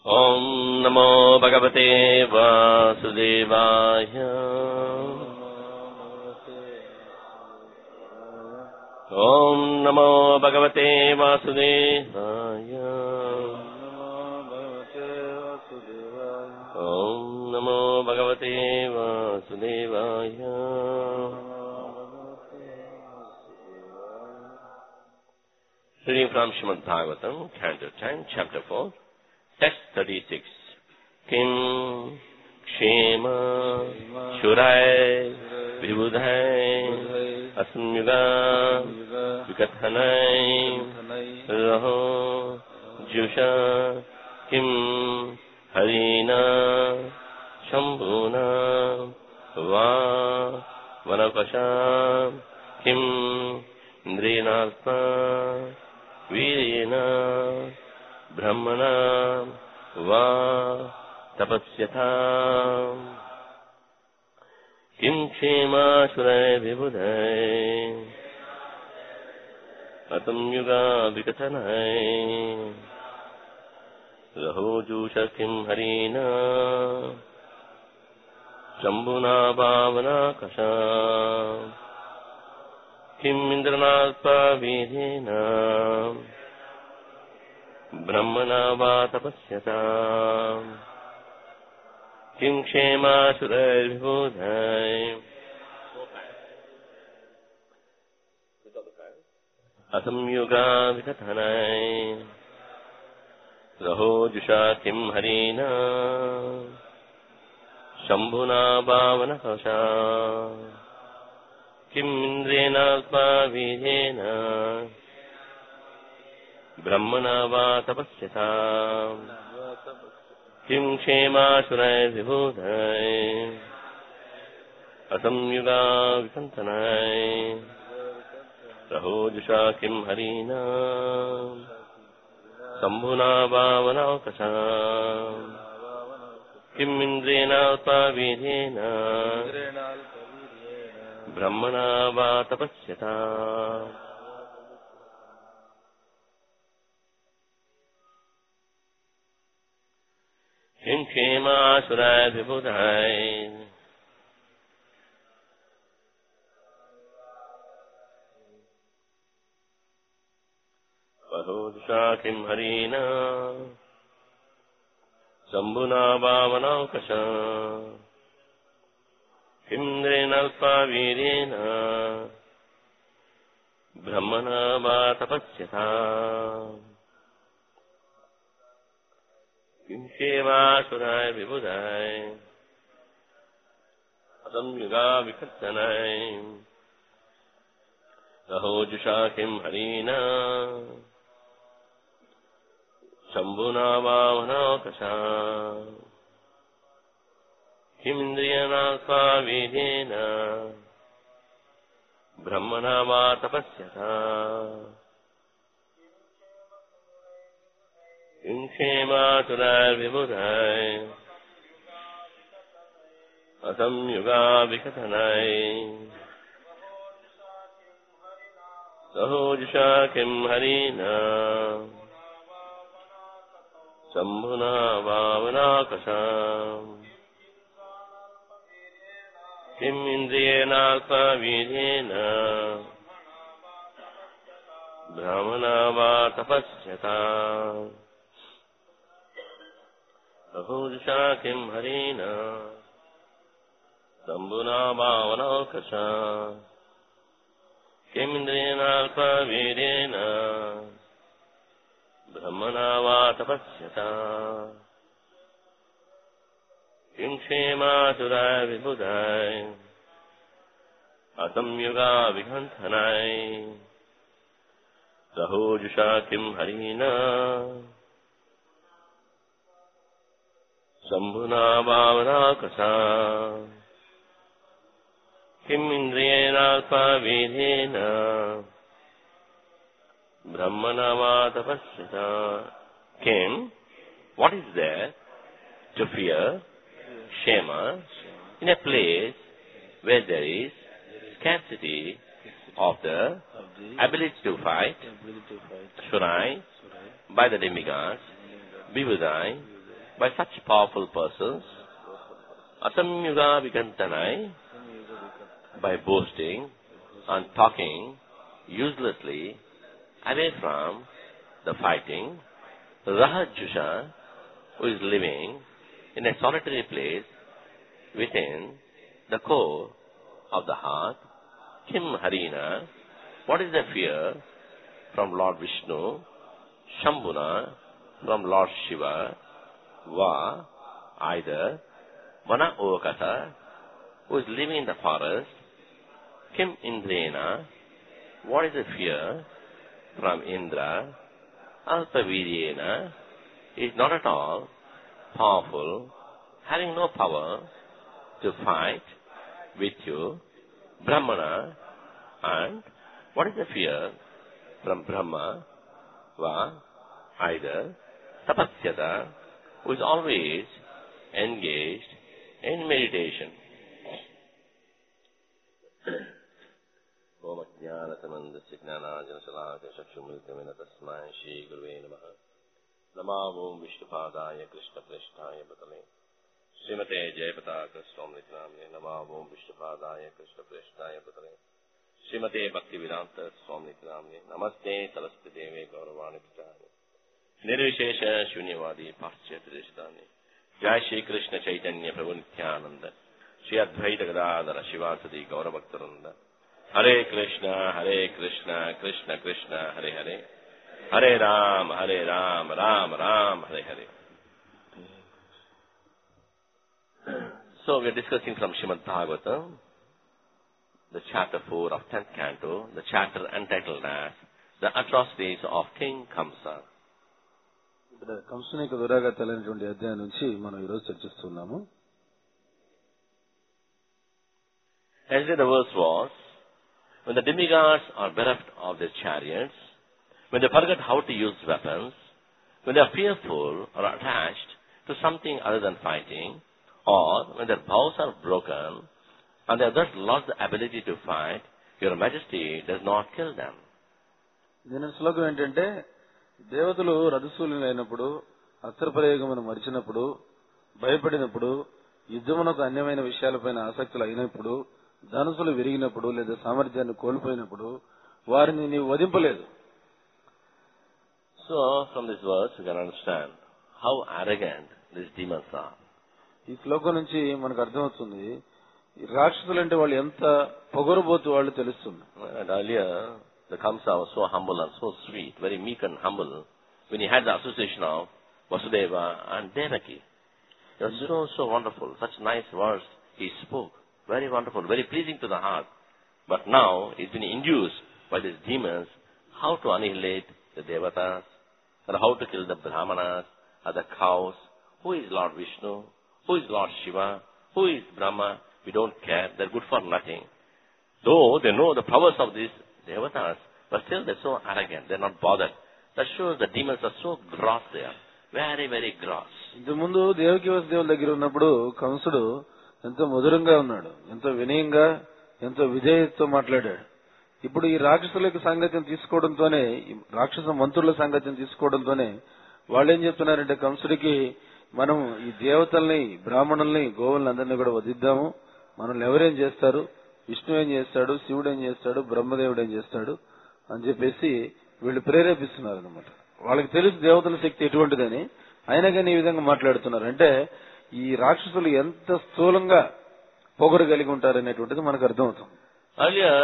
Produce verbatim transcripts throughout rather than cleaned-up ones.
Om Namo Bhagavate Vasudevaya. Om Namo Bhagavate Vasudevaya. Om Namo Bhagavate Vasudevaya. Reading from Srimad Bhagavatam, Canto ten, Chapter four, Text thirty-six. Kim Kshema Shurai Vibhudhai Asmyuga Vikathanai Raho Jusha Kim Harina Shambhuna Va Vanakasha Kim Indriyanatma Virena Brahmana Va Tapasyata Kim Kshema Shurai Vibhudhai Atam Yuga Vikathanai Raho Jusha Kim Harina Shambhuna Bhavana Kasha Kim Indranatpa Vidhena Brahmana Va Tapasyata Kim Kshema Shurai Vibhudhai Atam Yuga Vikathanai Raho Jusha Kim Harina Shambhuna Bhavana Kasha Kim Indriyanatma Vidhena Brahmana Va Tapasyata Kim Kshema Shurai Vibhudhai Atam Yuga Vikathanai Raho Jusha Kim Harina Shambhuna Bhavana Kasha Kim Indriyanatma Vidhena Brahmana Va Tapasyata Kim Kshema Shurai Vibhudhai Raho Jusha Kim Harina Shambhuna Bhavana Kasha Kim Indriyanatma Vidhena Brahmana Va Tapasyata Kim Kshema Shurai Vibhudhai Atam Yuga Vikathanai Raho Jusha Kim Harina Shambhuna Bhavana Kasha Kim Indriyanatma Vidhena Brahmana Va Tapasyata Kim Kshema Shurai Vibhudhai Atam Yuga Vikathanai Raho Jusha Kim Harina Shambhuna Bhavana Kasha Kim Indriyanatma Vidhena Brahmana Va Tapasyata Raho Jusha Kim Harina Shambhuna Bhavana Kasha Kim Indriyanatma Vidhena Brahmana Va Tapasyata Kim Kshema Shurai Vibhudhai Atam Yuga Vikathanai Raho Jusha Kim Harina Shambhuna Bhavana Kasha Kim Indriyanatma Vidhena Brahmana Va Tapasyata Kim, what is there to fear, Kshema, in a place where there is scarcity of the ability to fight, Shurai, by the demigods, Vibhudhai, by such powerful persons, asamyuga vikantanai, by boasting and talking uselessly away from the fighting, Rahajusha, who is living in a solitary place within the core of the heart, Kim Harina, what is the fear from Lord Vishnu, Shambhuna from Lord Shiva, Va, either Vana Okata, who is living in the forest, Kim Indrena, what is the fear from Indra, Alpaviryena, is not at all powerful, having no power to fight with you, Brahmana, and what is the fear from Brahma, Va, either Tapasyata, who is always engaged in meditation. Om Ajnana Samandasya Jnanajana Salakya Chakshumiltamena Tasmai Shri Guruve Namaha. Namo Vishnupadaya Krishna Presthaya Bhatale Srimate Jayapataka Swami Namne Namo Vishnupadaya Krishna Presthaya Bhatale Srimate Bhaktivedanta Swami Namne Namaste Saraswati Deve Gauravani Pratani Nirvishesha Shunyavadi Paschyata Drishtani Jai Shri Krishna Chaitanya Prabhu Nityananda Shri Advaita Gadadhara Shivasadi Gauravaktaranda Hare Krishna Hare Krishna Krishna Krishna Hare Hare Hare Ram, Hare Ram, Ram Ram, Hare Hare. So we are discussing from Srimad Bhagavatam, the chapter four of tenth canto, the chapter entitled as The Atrocities of King Kamsa. కంసుని దురాగతాలైనటువంటి అధ్యాయం నుంచి మనం ఈరోజు చర్చిస్తున్నాము. Yesterday the verse was, when the demigods are bereft of their chariots, when they forget how to use weapons, when they are fearful or attached to something other than fighting, or when their bows are broken, and they have thus lost the ability to fight, your majesty does not kill them. దీని శ్లోకం ఏంటంటే, దేవతలు రథశూలులైనప్పుడు, అస్త్రప్రయోగమును మరిచినప్పుడు, భయపడినప్పుడు, యుద్ధమునకు అన్యమైన విషయాలపైన ఆసక్తులు అయినప్పుడు, ధనుసులు విరిగినప్పుడు లేదా సామర్థ్యాన్ని కోల్పోయినప్పుడు వారిని నీవు వధింపలేదు. So, from this verse, we can understand how arrogant these demons are. ఈ శ్లోకం నుంచి మనకు అర్థమవుతుంది, రాక్షసులు అంటే వాళ్ళు ఎంత పొగరుబోతు వాళ్ళు తెలుస్తుంది. And earlier, the Kamsa was so humble and so sweet, very meek and humble, when he had the association of Vasudeva and Devaki. It was so, so wonderful. Such nice words he spoke. Very wonderful, very pleasing to the heart. But now, he's been induced by these demons how to annihilate the Devatas, or how to kill the Brahmanas, or the cows. Who is Lord Vishnu? Who is Lord Shiva? Who is Brahma? We don't care. They're good for nothing. Though they know the powers of these Devatas, but still they're so arrogant. They're not bothered. That shows the demons are so gross there. Very, very gross. ఇంతకు ముందు దేవకి వసుదేవుల దగ్గర ఉన్నప్పుడు కంసుడు ఎంతో మధురంగా ఉన్నాడు, ఎంతో వినయంగా, ఎంతో విధేయతతో మాట్లాడాడు. ఇప్పుడు ఈ రాక్షసుల సాంగత్యం తీసుకోవడంతోనే, రాక్షస మంత్రుల సాంగత్యం తీసుకోవడంతోనే వాళ్ళు ఏం చెప్తున్నారంటే, కంసుడికి మనం ఈ దేవతల్ని, బ్రాహ్మణుల్ని, గోవుల్ని అందరినీ కూడా వధిద్దాము, మనల్ని ఎవరేం చేస్తారు, విష్ణు ఏం చేస్తాడు, శివుడు ఏం చేస్తాడు, బ్రహ్మదేవుడు ఏం చేస్తాడు అని చెప్పేసి వీళ్ళు ప్రేరేపిస్తున్నారు అనమాట. వాళ్ళకి తెలుసు దేవతల శక్తి ఎటువంటిదని, అయినా కానీ ఈ విధంగా మాట్లాడుతున్నారు. అంటే ఈ రాక్షసులు ఎంత స్థూలంగా పొగరు కలిగి ఉంటారనేటువంటిది మనకు అర్థమవుతుంది. Earlier,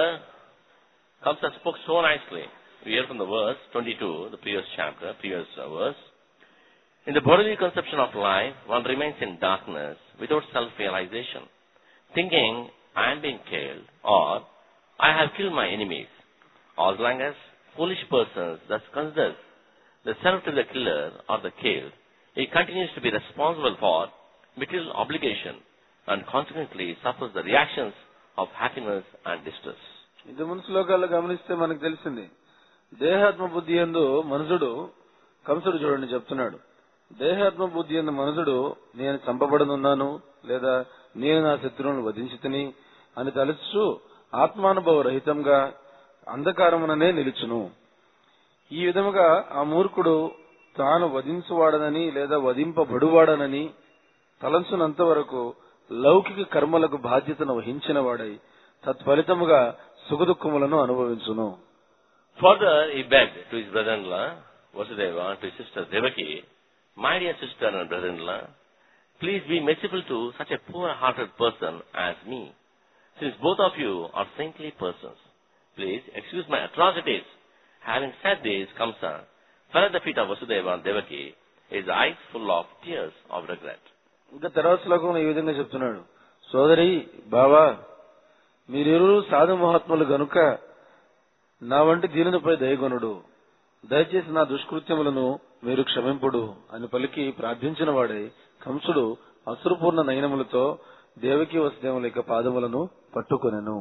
Kamsa spoke so nicely. We hear from the verse twenty-two, the previous chapter, previous verse. In the bodily conception of life, one remains in darkness without self-realization, thinking, I am being killed, or I have killed my enemies. As long as foolish persons thus consider the self to the killer or the killed, he continues to be responsible for material obligation and consequently suffers the reactions of happiness and distress. ఇంత ముందు శ్లోకాల్లో గమనిస్తే మనకు తెలిసింది, దేహాత్మ బుద్ధి యందు మనుషుడు, కంసుడు చూడండి చెప్తున్నాడు, దేహాత్మ బుద్ధి యందు మనుషుడు నేను చంపబడనున్నాను లేదా నేను నా శత్రువులను వధించితిని అని తలుచు ఆత్మానుభవ రహితంగా అంధకారముననే నిలుచును. ఈ విధముగా ఆ మూర్ఖుడు తాను వధించువాడనని లేదా వధింపబడువాడనని తలంచునంత వరకు లౌకిక కర్మలకు బాధ్యతను వహించిన వాడై తత్ఫలితముగా సుఖదుఖములను అనుభవించును. Further, he begged to his brother-in-law, Vasudeva, to his sister Devaki, my dear sister and brother-in-law, please be merciful to such a poor-hearted person as me, since both of you are saintly persons. Please excuse my atrocities. Having said this, Kamsa fell at the feet of Vasudeva and Devaki, his eyes full of tears of regret. ఇంకా తర్వాత శ్లోకంలో ఈ విధంగా చెప్తున్నాడు, సోదరి బావా, మీరెవరు సాధు మహాత్ములు గనుక నా వంటి దీనునిపై దయగొనుడు, దయచేసి నా దుష్కృత్యములను మీరు క్షమింపుడు అని పలికి ప్రార్థించిన వాడై కంసుడు అసురపూర్ణ నయనములతో దేవకి వసుదేవుల యొక్క పాదములను పట్టుకొనెను.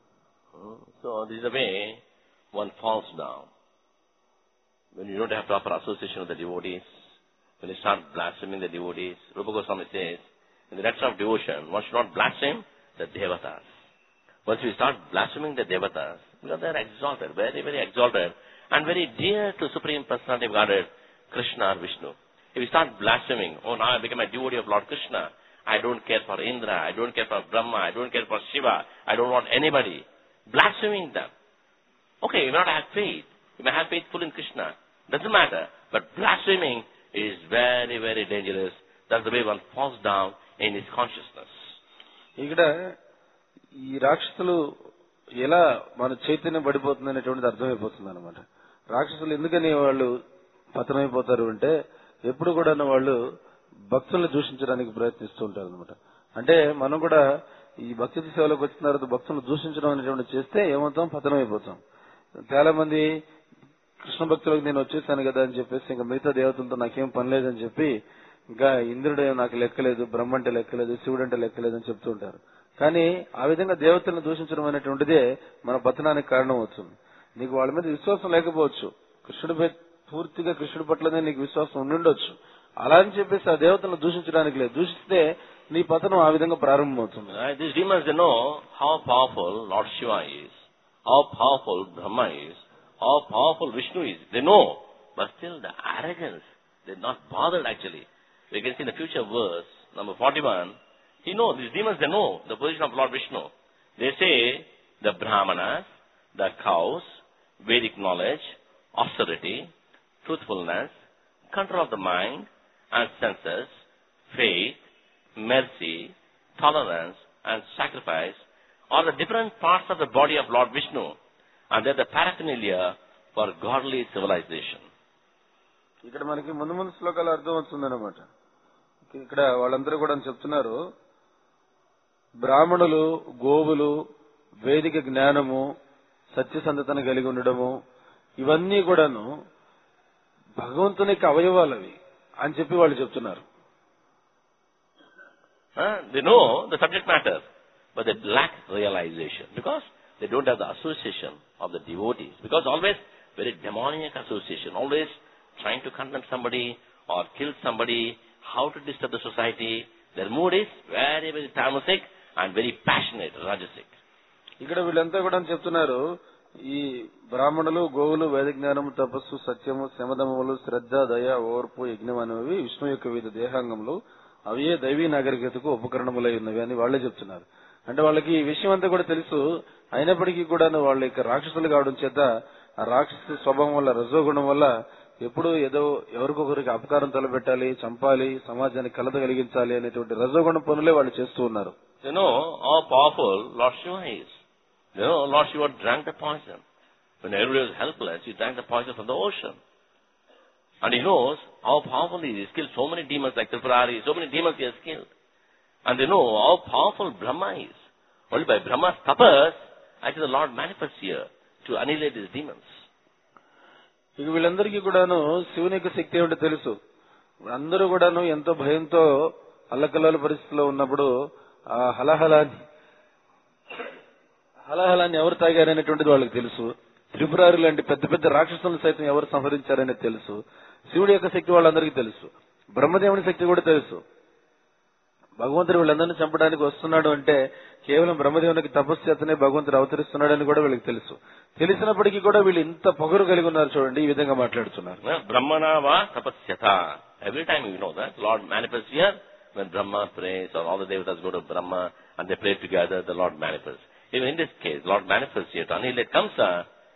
So this is the way one falls down. When you don't have proper association with the devotees, when you start blaspheming the devotees, Rupa Goswami says, in the depths of devotion, one should not blaspheme the devatas. Once we start blaspheming the devatas, because they are exalted, very, very exalted, and very dear to Supreme Personality of Godhead, Krishna or Vishnu. If we start blaspheming, oh, now I become a devotee of Lord Krishna, I don't care for Indra, I don't care for Brahma, I don't care for Shiva, I don't want anybody. Blaspheming them. Okay, you may not have faith, you may have faith full in Krishna, doesn't matter, but blaspheming is very, very dangerous. That's the way one falls down in his consciousness. ఇక్కడ ఈ రాక్షసులు ఎలా మన చైతన్యం పడిపోతుంది అనేటువంటిది అర్థమైపోతుంది అనమాట. రాక్షసులు ఎందుకని వాళ్ళు పతనమైపోతారు అంటే ఎప్పుడు కూడా వాళ్ళు భక్తుల్ని దూషించడానికి ప్రయత్నిస్తూ ఉంటారు అనమాట. అంటే మనం కూడా ఈ భక్తి సేవలోకి వచ్చిన తర్వాత భక్తులను దూషించడం అనేటువంటి చేస్తే ఏమవుతాం, పతనమైపోతాం. చాలా మంది కృష్ణ భక్తులకు నేను వచ్చేసాను కదా అని చెప్పేసి ఇంకా మిగతా దేవతలతో నాకేం పని లేదని చెప్పి ఇంకా ఇంద్రుడు నాకు లెక్కలేదు, బ్రహ్మ అంటే లెక్కలేదు, శివుడు అంటే లెక్కలేదు అని చెప్తూ ఉంటారు. కానీ ఆ విధంగా దేవతలను దూషించడం అనేటువంటిదే మన పతనానికి కారణం అవుతుంది. నీకు వాళ్ళ మీద విశ్వాసం లేకపోవచ్చు, కృష్ణుడిపై పూర్తిగా కృష్ణుడి పట్లనే నీకు విశ్వాసం ఉండుండొచ్చు, అలా అని చెప్పేసి ఆ దేవతలను దూషించడానికి లేదు. దూషిస్తే నీ పతనం ఆ విధంగా ప్రారంభమవుతుంది. These demons, they know how powerful Lord Shiva is, how powerful Brahma is, how powerful Vishnu is. They know, but still the arrogance, they're not bothered actually. We can see in the future verse, number forty-one, he knows, these demons, they know the position of Lord Vishnu. They say, the Brahmanas, the cows, Vedic knowledge, austerity, truthfulness, control of the mind and senses, faith, mercy, tolerance and sacrifice are the different parts of the body of Lord Vishnu, and they're the paraphernalia for godly civilization. ఇక్కడ మనకి ముందు ముందు శ్లోకాలు అర్థం అవుతుంది అనమాట. ఇక్కడ వాళ్ళందరూ కూడా చెప్తున్నారు, బ్రాహ్మణులు, గోవులు, వేదిక జ్ఞానము, సత్యసంధతను కలిగి ఉండడము, ఇవన్నీ కూడాను భగవంతునికి అవయవాలవి అని చెప్పి వాళ్ళు చెప్తున్నారు. Uh, they know the subject matter, but they lack realization because they don't have the association of the devotees. Because always very demoniac association, always trying to condemn somebody or kill somebody, how to disturb the society. Their mood is very, very tamasic and very passionate, rajasic. ఇక్కడ వీళ్ళంతా కూడా చెప్తున్నారు, ఈ బ్రాహ్మణులు, గోవులు, వేద జ్ఞానము, తపస్సు, సత్యము, శమదములు, శ్రద్ధ, దయ, ఓర్పు, యజ్ఞం అనేవి విష్ణు యొక్క వివిధ దేహాంగములు, అవే దైవీ నాగరికతకు ఉపకరణములై ఉన్నవి అని వాళ్లే చెప్తున్నారు. అంటే వాళ్ళకి ఈ విషయం అంతా కూడా తెలుసు, అయినప్పటికీ కూడా వాళ్ళ యొక్క రాక్షసులు కావడం చేత ఆ రాక్షస స్వభావం వల్ల, రజోగుణం వల్ల ఎప్పుడు ఏదో ఎవరికొకరికి అపకారం తలపెట్టాలి, చంపాలి, సమాజానికి కలత కలిగించాలి అనేటువంటి రజోగుణ పనులే వాళ్ళు చేస్తూ ఉన్నారు. You know how powerful Lord Shiva is. You know, Lord Shiva drank the poison. When everybody was helpless, he drank the poison from the ocean. And he knows how powerful he is. He's killed so many demons like Tripurari, so many demons he has killed. And they know how powerful Brahma is. Only by Brahma's tapas, actually the Lord manifests here to annihilate these demons. ఇక వీళ్ళందరికీ కూడాను శివుని యొక్క శక్తి ఏమిటో తెలుసు. అందరూ కూడాను ఎంతో భయంతో అల్లకల్లోల పరిస్థితిలో ఉన్నప్పుడు ఆ హలహలాన్ని హలహలాన్ని ఎవరు తాగారనేటువంటిది వాళ్ళకి తెలుసు. త్రిపురారి లాంటి పెద్ద పెద్ద రాక్షసులను సైతం ఎవరు సంహరించారనేది తెలుసు. శివుడి యొక్క శక్తి వాళ్ళందరికీ తెలుసు. బ్రహ్మదేవుని శక్తి కూడా తెలుసు. భగవంతుడు వీళ్ళందరినీ చంపడానికి వస్తున్నాడు అంటే కేవలం బ్రహ్మదేవునికి తపస్సు చేతనే భగవంతుడు అవతరిస్తున్నాడని కూడా వీళ్ళకి తెలుసు. తెలిసినప్పటికీ కూడా వీళ్ళు ఇంత పొగరు కలిగి ఉన్నారు చూడండి, ఈ విధంగా మాట్లాడుతున్నారు. బ్రహ్మణా వా తపస్యత. Every time you know that Lord manifests here when Brahma prays or all the devatas go to Brahma and they pray together, the Lord manifests. Even in this case, Lord manifests here to annihilate Kamsa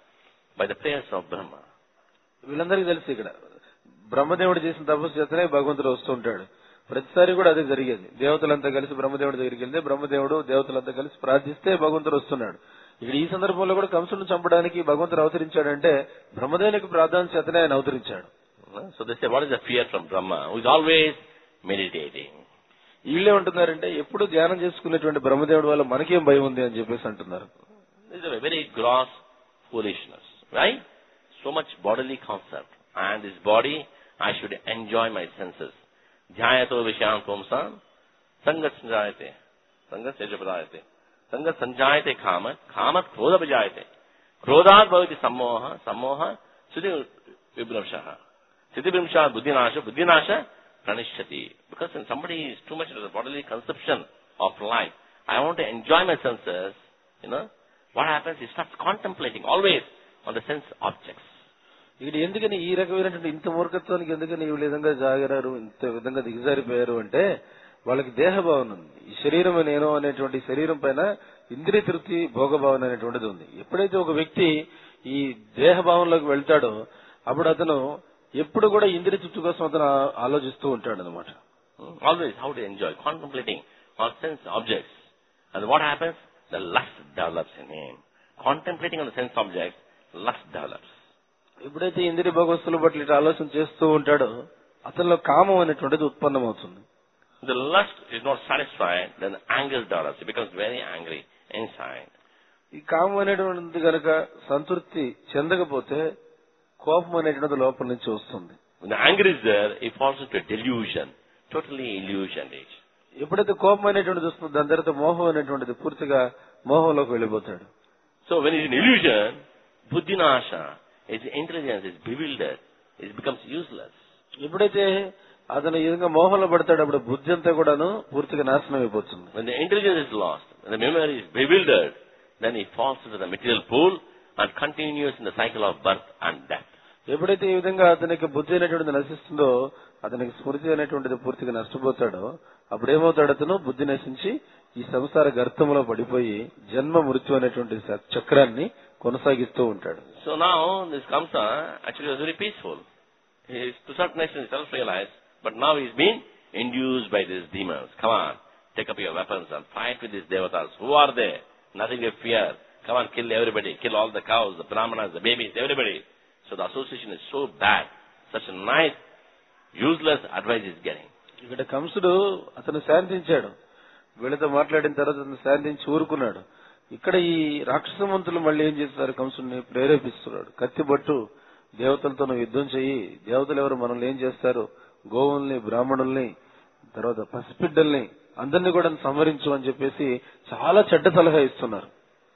by the prayers of Brahma. వీళ్ళందరికీ తెలుసు ఇక్కడ బ్రహ్మదేవుడు చేసిన తపస్సు చేతనే భగవంతుడు వస్తూ ఉంటాడు. ప్రతిసారి కూడా అదే జరిగేది. దేవతలంతా కలిసి బ్రహ్మదేవుడి దగ్గరికి వెళ్తే బ్రహ్మదేవుడు దేవతలంతా కలిసి ప్రార్థిస్తే భగవంతుడు వస్తున్నాడు. ఇక్కడ ఈ సందర్భంలో కూడా కంసుడిని చంపడానికి భగవంతుడు అవతరించాడంటే బ్రహ్మదేవునికి ప్రార్థన చేతనే ఆయన అవతరించాడు. So they say, what is the fear from Brahma, who is always meditating? వీళ్ళే ఉంటున్నారంటే ఎప్పుడు ధ్యానం చేసుకునేటువంటి బ్రహ్మదేవుడి వల్ల మనకేం భయం ఉంది అని చెప్పేసి అంటున్నారు. This is a very gross foolishness, right? So much bodily concept, and this body I should enjoy my senses. Dhyayato vishyan pumsam sangat sanjayate sangat sejapradayate sangat sanjayate kamat kamat krodha vijayate krodhat bhavati sammoha sammoha siddhi vibramshaha siddhi vibramshaha buddhinasha buddhinasha pranishyati. Because when somebody is too much into the bodily conception of life, I want to enjoy my senses, you know, what happens? He starts contemplating always on the sense objects. ఇక్కడ ఎందుకని ఈ రకమైనటువంటి ఇంత మూర్ఖత్వానికి ఎందుకని ఈ విధంగా జాగారు, ఇంత విధంగా దిగజారిపోయారు అంటే వాళ్ళకి దేహభావన ఉంది. ఈ శరీరం నేను అనేటువంటి శరీరం పైన ఇంద్రియ తృప్తి భోగభావన అనేటువంటిది ఉంది. ఎప్పుడైతే ఒక వ్యక్తి ఈ దేహభావంలోకి వెళ్తాడో అప్పుడు అతను ఎప్పుడు కూడా ఇంద్రియ తృప్తి కోసం అతను ఆలోచిస్తూ ఉంటాడు అనమాట. Always how to enjoy, contemplating on sense objects. And what happens? The lust develops in him. Contemplating on the sense objects, lust develops. ఎప్పుడైతే ఇంద్రియ భోగవస్తుల పట్ల ఇట్లా ఆలోచన చేస్తూ ఉంటాడో అతనిలో కామం అనేటువంటిది ఉత్పన్నమవుతుంది. The lust is not satisfied, then anger develops. He becomes very angry inside. ఈ కామం అనేటువంటిది కనుక సంతృప్తి చెందకపోతే కోపం అనేటువంటిది లోపల నుంచి వస్తుంది. When the anger is there, he falls into a delusion, totally illusionate. ఎప్పుడైతే కోపం అనేటువంటిది వస్తుందో దాని తర్వాత మోహం అనేటువంటిది పూర్తిగా మోహంలోకి వెళ్ళిపోతాడు. So when he's in illusion, buddhinasha, his intelligence is bewildered, it becomes useless. ఎప్పుడైతే అతను ఈ విధంగా మోహంలో పడతాడు అప్పుడు బుద్ధి అంతా కూడాను పూర్తిగా నాశనం అయిపోతుంది. When the intelligence is lost, when the memory is bewildered, then he falls into the material pool and continues in the cycle of birth and death. ఎప్పుడైతే ఈ విధంగా అతనికి బుద్ధి అనేటువంటిది నశిస్తుందో అతనికి స్మృతి అనేటువంటిది పూర్తిగా నష్టపోతాడో అప్పుడు ఏమవుతాడు? అతను బుద్ధి నశించి ఈ సంసార గర్తంలో పడిపోయి జన్మ మృత్యు అనేటువంటి చక్రాన్ని కొనసాగిస్తూ ఉంటాడు. So now this Kamsa actually was very peaceful. He is to certain extent self-realized, but now he's been induced by these demons. Come on, take up your weapons and fight with these devatas. Who are they? Nothing to fear. Come on, kill everybody. Kill all the cows, the brahmanas, the babies, everybody. So the association is so bad. Such a nice, useless advice he's getting. ఇక్కడ కంసుడు అతను శాంతించాడు. వీళ్ళతో మాట్లాడిన తర్వాత అతను శాంతించి ఊరుకున్నాడు. ఇక్కడ ఈ రాక్షసమంతులు మళ్ళీ ఏం చేస్తారు? కంసుడిని ప్రేరేపిస్తున్నాడు. కత్తిబట్టు దేవతలతో నువ్వు యుద్ధం చెయ్యి, దేవతలు ఎవరు మనల్ని ఏం చేస్తారు, గోవుల్ని బ్రాహ్మణుల్ని తర్వాత పసిబిడ్డల్ని అందరినీ కూడా సంహరించు అని చెప్పేసి చాలా చెడ్డ సలహా ఇస్తున్నారు.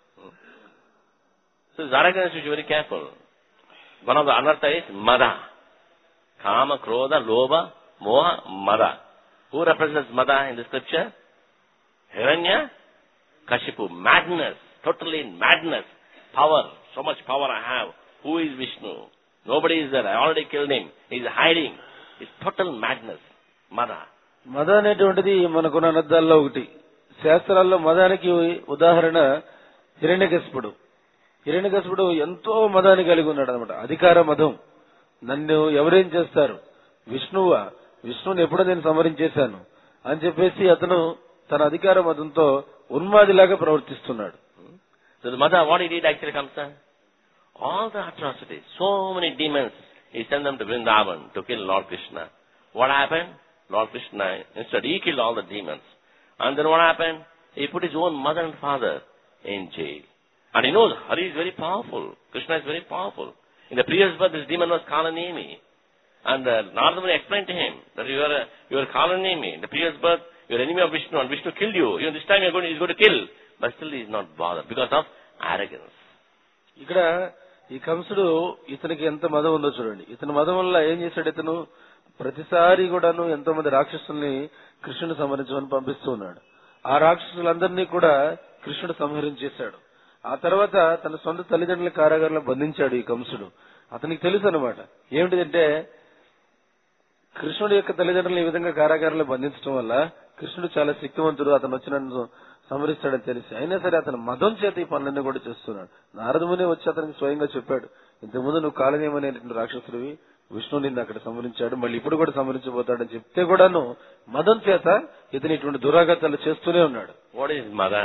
So Zaragana should be very careful. One of the anartha is mada. Kama, Krodha, Lobha, Moha, Mada. Who represents Mada in the scripture? Hiranya, Kashipu. Madness. Totally madness. Power. So much power I have. Who is Vishnu? Nobody is there. I already killed him. He is hiding. It's total madness. Mada. మద అనేటువంటిది మనకున్న అనర్థాల్లో ఒకటి. శాస్త్రాల్లో మదానికి ఉదాహరణ హిరణ్యకశిపుడు. హిరణ్యకశిపుడు ఎంతో మదాన్ని కలిగి ఉన్నాడు అనమాట. అధికార మదం. నన్ను ఎవరేం చేస్తారు? విష్ణువా? విష్ణువుని ఎప్పుడో నేను సంహరించేశాను అని చెప్పేసి అతను తన అధికార మదంతో ఉన్మాదిలాగా ప్రవర్తిస్తున్నాడు. So the mother, what he did actually comes to all the atrocities. So many demons, he sent them to Vrindavan to kill Lord Krishna. What happened? Lord Krishna, instead he killed all the demons. And then what happened? He put his own mother and father in jail. And he knows Hari is very powerful. Krishna is very powerful. In the previous birth, this demon was Kalanemi. And uh, Narada Muni explained to him that you are, a, you are Kalanemi. In the previous birth, you are enemy of Vishnu and Vishnu killed you. Even this time you are going, he is going to kill. But still he is not bothered because of arrogance. ఇక్కడ ఈ కంసుడు ఇతనికి ఎంత మదం ఉందో చూడండి. ఇతని మదం వల్ల ఏం చేశాడు? ఇతను ప్రతిసారి కూడాను ఎంతో మంది రాక్షసుల్ని కృష్ణుని సంహరించమని పంపిస్తూ ఉన్నాడు. ఆ రాక్షసులందరినీ కూడా కృష్ణుడు సంహరించేశాడు. ఆ తర్వాత తన సొంత తల్లిదండ్రుల కారాగారంలో బంధించాడు ఈ కంసుడు. అతనికి తెలుసు అనమాట ఏమిటిదంటే కృష్ణుడి యొక్క తల్లిదండ్రులను ఈ విధంగా కారాగారంలో బంధించడం వల్ల కృష్ణుడు చాలా శక్తివంతుడు, అతను వచ్చి నన్ను సంహరిస్తాడని తెలిసి అయినా సరే అతను మదం చేత ఈ పనులన్నీ కూడా చేస్తున్నాడు. నారదముని వచ్చి అతనికి స్వయంగా చెప్పాడు, ఇంతకుముందు నువ్వు కాలనేమనేటువంటి రాక్షసుడివి, విష్ణువు నిన్ను అక్కడ సంహరించాడు, మళ్ళీ ఇప్పుడు కూడా సంహరించబోతాడని చెప్తే కూడాను మదం చేత ఇతను ఇటువంటి దురాఘాతాలు చేస్తూనే ఉన్నాడు. వాట్ ఈస్ మద?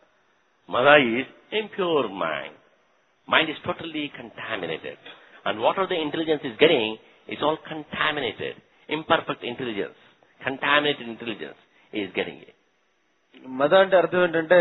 మద is impure mind. Mind is totally contaminated. And what are the intelligence is getting its all contaminated. Imperfect intelligence, contaminated intelligence is getting it. మద అంటే అర్థం ఏంటంటే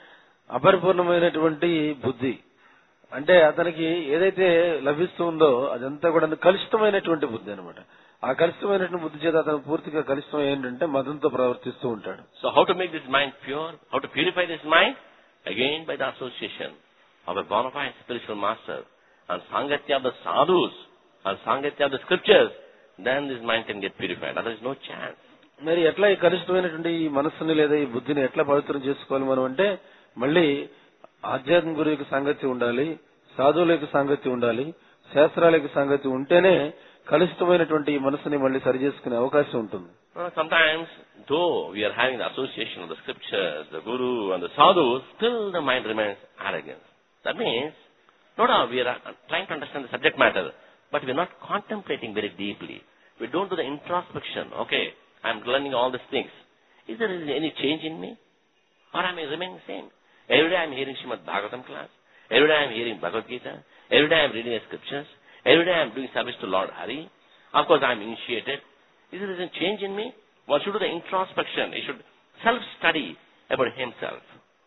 అపరిపూర్ణమైనటువంటి బుద్ధి. అంటే అతనికి ఏదైతే లభిస్తూ ఉందో అదంతా కూడా కలుషితమైనటువంటి బుద్ధి అనమాట. ఆ కలుషితమైనటువంటి బుద్ధి చేత అతను పూర్తిగా కలుషితం ఏంటంటే మదంతో ప్రవర్తిస్తూ ఉంటాడు. So how to make this mind pure? How to purify this mind? Again by the association of a bonafide spiritual master and సాంగత్య ఆఫ్ ద సాధుస్ అండ్ సాంగత్య of the scriptures, then this mind can get purified. Other is no chance. మరి ఎట్లా ఈ కలుషితమైనటువంటి ఈ మనస్సుని లేదా ఈ బుద్ధిని ఎట్లా పవిత్రం చేసుకోవాలి మనం అంటే మళ్ళీ ఆధ్యాత్మిక గురువు యొక్క సాంగత్యం ఉండాలి, సాధువుల యొక్క సాంగత్యం ఉండాలి, శాస్త్రాల యొక్క సాంగత్యం ఉంటేనే కలుషితమైనటువంటి ఈ మనసుని మళ్ళీ సరి చేసుకునే అవకాశం ఉంటుంది. Sometimes, though we are having the association of the scriptures, the guru and the sadhus, still the mind remains arrogant. That means, no doubt we are trying to understand the subject matter, but we are not contemplating very deeply. We don't do the introspection. Okay, I am learning all these things. Is there any change in me? Or am I remaining the same? Every day I am hearing Srimad Bhagavatam class. Every day I am hearing Bhagavad Gita. Every day I am reading the scriptures. Every day I am doing service to Lord Hari. Of course I am initiated. Is there any change in me? One should do the introspection. He should self-study about himself.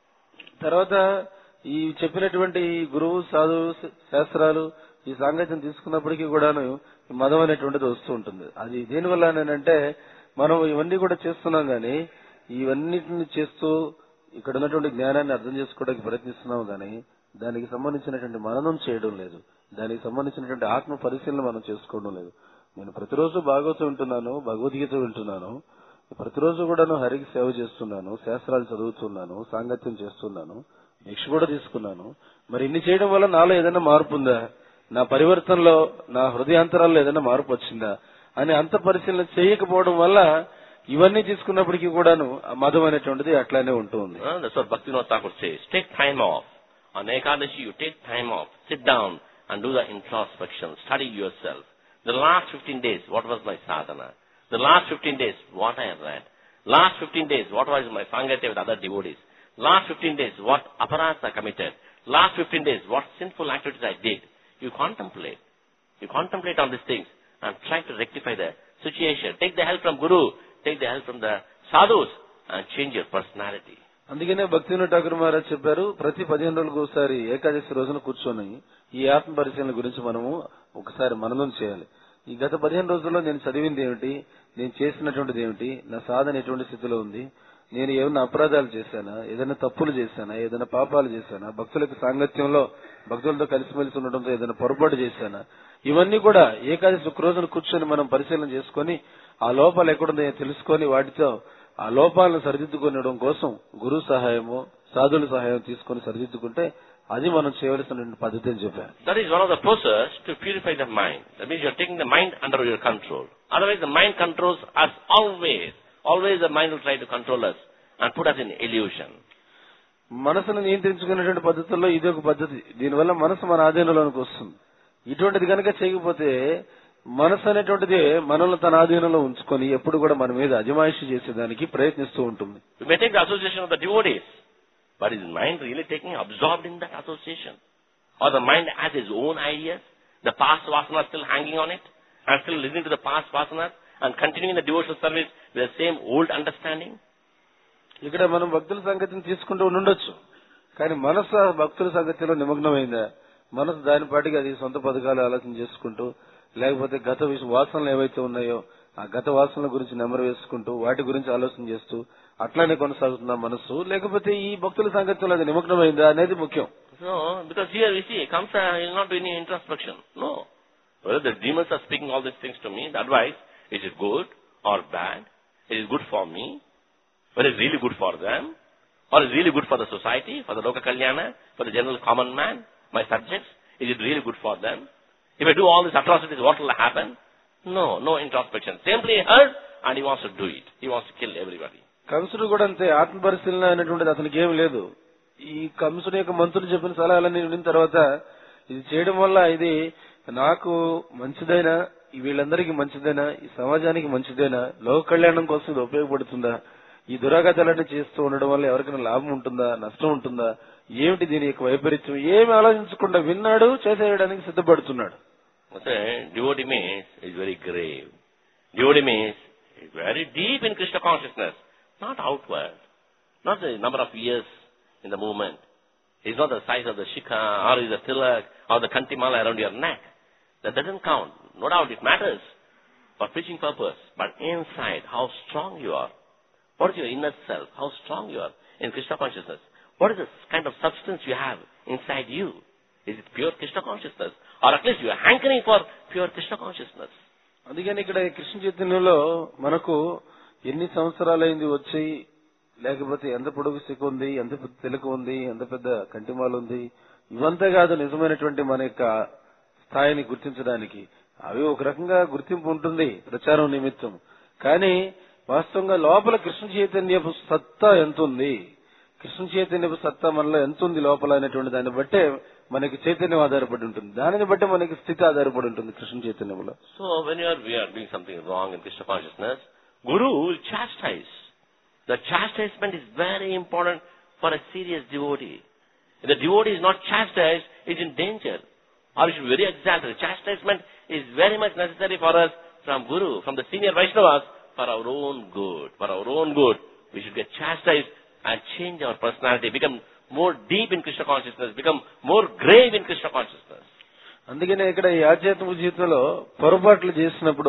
తర్వాత ఈ చెప్పినటువంటి గురువు సాధువు శాస్త్రాలు ఈ సాంగత్యం తీసుకున్నప్పటికీ కూడాను మదం అనేటువంటిది వస్తూ ఉంటుంది. అది దేనివల్ల అంటే మనం ఇవన్నీ కూడా చేస్తున్నాం గానీ ఇవన్నిటిని చేస్తూ ఇక్కడ ఉన్నటువంటి జ్ఞానాన్ని అర్థం చేసుకోవడానికి ప్రయత్నిస్తున్నాం గానీ దానికి సంబంధించినటువంటి మననం చేయడం లేదు, దానికి సంబంధించినటువంటి ఆత్మ పరిశీలన మనం చేసుకోవడం లేదు. నేను ప్రతిరోజు భాగవతం వింటున్నాను, భగవద్గీత వింటున్నాను, ప్రతిరోజు కూడా హరికి సేవ చేస్తున్నాను, శాస్త్రాలు చదువుతున్నాను, సాంగత్యం చేస్తున్నాను, భిక్ష కూడా తీసుకున్నాను. మరి ఇన్ని చేయడం వల్ల నాలో ఏదైనా మార్పు ఉందా, నా పరివర్తనలో నా హృదయాంతరాల్లో ఏదైనా మార్పు వచ్చిందా అని అంత పరిశీలన చేయకపోవడం వల్ల ఇవన్నీ తీసుకున్నప్పటికీ కూడాను మదం అనేటువంటిది అట్లానే ఉంటుంది. That's what Bhaktivinoda Thakur says. Take time off. On Ekadashi, you take time off. Sit down and do the introspection. Study yourself. The last fifteen days, what was my sadhana? The last fifteen days, what I have read. Last fifteen days, what was my sangatya with other devotees. Last fifteen days, what aparadhas I committed. Last fifteen days, what sinful activities I did. You contemplate. You contemplate on these things and try to rectify the situation. Take the help from Guru. Take the help from the sadhus and change your personality. అందుకనే భక్తివినోద ఠాకూర్ మహారాజ్ చెప్పారు, ప్రతి పదిహేను రోజులకు ఒకసారి ఏకాదశి రోజున కూర్చొని ఈ ఆత్మ పరిశీలన గురించి మనము ఒకసారి మననం చేయాలి. ఈ గత పదిహేను రోజుల్లో నేను చదివింది ఏమిటి, నేను చేసినటువంటిది ఏమిటి, నా సాధన ఎటువంటి స్థితిలో ఉంది, నేను ఏమైనా అపరాధాలు చేశానా, ఏదైనా తప్పులు చేశానా, ఏదైనా పాపాలు చేశానా, భక్తులకు సాంగత్యంలో భక్తులతో కలిసిమెలిసి ఉండడంతో ఏదైనా పొరపాటు చేశానా, ఇవన్నీ కూడా ఏకాదశి ఒక రోజున కూర్చొని మనం పరిశీలన చేసుకుని ఆ లోపాలు ఎక్కడుందో తెలుసుకొని వాటితో ఆ లోపాలను సరిదిద్దుకోవడం కోసం గురు సహాయము సాధువుల సహాయం తీసుకొని సరిదిద్దుకుంటే అది మనం చేయవలసిన పద్ధతి అని చెప్పారు. That is one of the process to purify the mind. That means you are taking the mind under your control. Otherwise the mind controls us always. Always the mind will try to control us and put us in illusion. మనసును నియంత్రించుకునేటువంటి పద్ధతుల్లో ఇది ఒక పద్ధతి. దీనివల్ల మనసు మన ఆధీనంలోకి వస్తుంది. ఇటువంటిది కనుక చేయకపోతే మనసు అనేటువంటిది మనల్ని తన ఆధీనంలో ఉంచుకొని ఎప్పుడు కూడా మన మీద అజమాయిషి చేసేదానికి ప్రయత్నిస్తూ ఉంటుంది. We may take the association of the devotees, but is mind really taking absorbed in that association? Or the mind has its own ideas, the past vasana still hanging on it, and still listening to the past vasana and continuing the devotional service with the same old understanding? ఇక్కడ మనం భక్తుల సంగతిని తీసుకుంటూ ఉండొచ్చు, కానీ మనసు భక్తుల సంగతిలో నిమగ్నమైందా, మనసు దాని పాటికి అది సొంత పథకాలు ఆలోచన చేసుకుంటూ లేకపోతే గత వాసనలు ఏవైతే ఉన్నాయో ఆ గత వాసనల గురించి నెమరు వేసుకుంటూ వాటి గురించి ఆలోచన చేస్తూ అట్లానే కొనసాగుతున్న మనసు, లేకపోతే ఈ భక్తుల సంగతిలో అది నిమగ్నమైందా అనేది ముఖ్యం. So, because here we see, Kamsa is not doing any introspection. No. Whether the demons are speaking all these things to me, the advice, Is it good or bad? Is it good for me? Or is it really good for them? Or is it really good for the society, for the Loka Kalyana, for the general common man, my subjects? Is it really good for them? If I do all these atrocities, what will happen? No, no introspection. Simply heard and he wants to do it. He wants to kill everybody. కంసుడు కూడా అంతే, ఆత్మ పరిశీలన అనేటువంటిది అతనికి ఏమి లేదు. ఈ కంసుడి యొక్క మంత్రులు చెప్పిన సలహాలన్నీ విన్న తర్వాత ఇది చేయడం వల్ల ఇది నాకు మంచిదైనా, వీళ్ళందరికీ మంచిదైనా, ఈ సమాజానికి మంచిదైనా, లోక కళ్యాణం కోసం ఇది ఉపయోగపడుతుందా, ఈ దురాఘాతాలన్నీ చేస్తూ ఉండడం వల్ల ఎవరికైనా లాభం ఉంటుందా, నష్టం ఉంటుందా, ఏమిటి దీని యొక్క వైపరీత్యం, ఏమి ఆలోచించకుండా విన్నాడు, చేసేయడానికి సిద్ధపడుతున్నాడు. Devotee means is very grave. Devotee means is very deep in Krishna consciousness, not outward, not the number of years in the movement. It's not the size of the shikha or is the tilak or the kantimala around your neck. That doesn't count. No doubt it matters for preaching purpose. But inside, how strong you are. What is your inner self? How strong you are in Krishna consciousness? What is the kind of substance you have inside you? Is it pure Krishna consciousness? Or at least you are hankering for pure Krishna consciousness? అందుకని ఇక్కడ కృష్ణ చైతన్యంలో మనకు ఎన్ని సంవత్సరాలైంది వచ్చి, లేకపోతే ఎంత పొడుగు సిక్క ఉంది, ఎంత పెద్ద తెలుగు ఉంది, ఎంత పెద్ద కంటిమాలు ఉంది, ఇవంతా కాదు నిజమైనటువంటి మన యొక్క స్థాయిని గుర్తించడానికి. అవి ఒక రకంగా గుర్తింపు ఉంటుంది ప్రచారం నిమిత్తం. కానీ వాస్తవంగా లోపల కృష్ణ చైతన్యపు సత్తా ఎంత ఉంది, కృష్ణ చైతన్యపు సత్తా మనలో ఎంత ఉంది లోపల అనేటువంటి దాన్ని బట్టే మనకి చైతన్యం ఆధారపడి ఉంటుంది. దానిని బట్టి మనకి స్థితి ఆధారపడి ఉంటుంది కృష్ణ చైతన్యంలో. So when you are we are doing something wrong in Krishna consciousness, Guru will chastise. The chastisement is very important for a serious devotee. If the devotee is not chastised, he is in danger. Or we should be very exact. The chastisement is very much necessary for us from Guru, from the senior Vaishnavas, for our own good. For our own good, we should get chastised and change our personality, become more deep in Krishna consciousness, become more grave in Krishna consciousness. అందుకనే ఇక్కడ ఈ ఆధ్యాత్మిక జీవితంలో పొరపాట్లు చేసినప్పుడు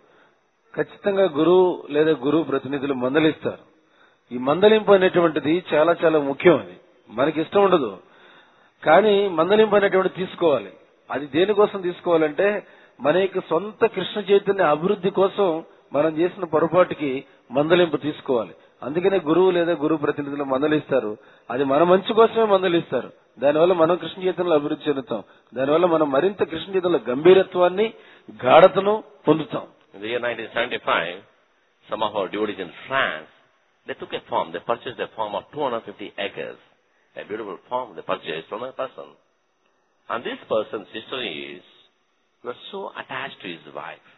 ఖచ్చితంగా గురువు లేదా గురువు ప్రతినిధులు మందలిస్తారు. ఈ మందలింపు అనేటువంటిది చాలా చాలా ముఖ్యం. అది మనకి ఇష్టం ఉండదు, కానీ మందలింపు అనేటువంటిది తీసుకోవాలి. అది దేనికోసం తీసుకోవాలంటే మన యొక్క సొంత కృష్ణ చైతన్య అభివృద్ధి కోసం మనం చేసిన పొరపాటుకి మందలింపు తీసుకోవాలి. అందుకనే గురువు లేదా గురువు ప్రతినిధులు మందలిస్తారు. అది మన మంచి కోసమే మందలిస్తారు. దానివల్ల మనం కృష్ణ చైతన్యంలో అభివృద్ధి చెందుతాం. దానివల్ల మనం మరింత కృష్ణ చైతన్యంలో గంభీరత్వాన్ని, గాఢతను పొందుతాం. In the year nineteen seventy-five, some of our devotees in France, they took a farm. They purchased a farm of two hundred fifty acres. A beautiful farm they purchased from a person. And this person's history is, he was so attached to his wife.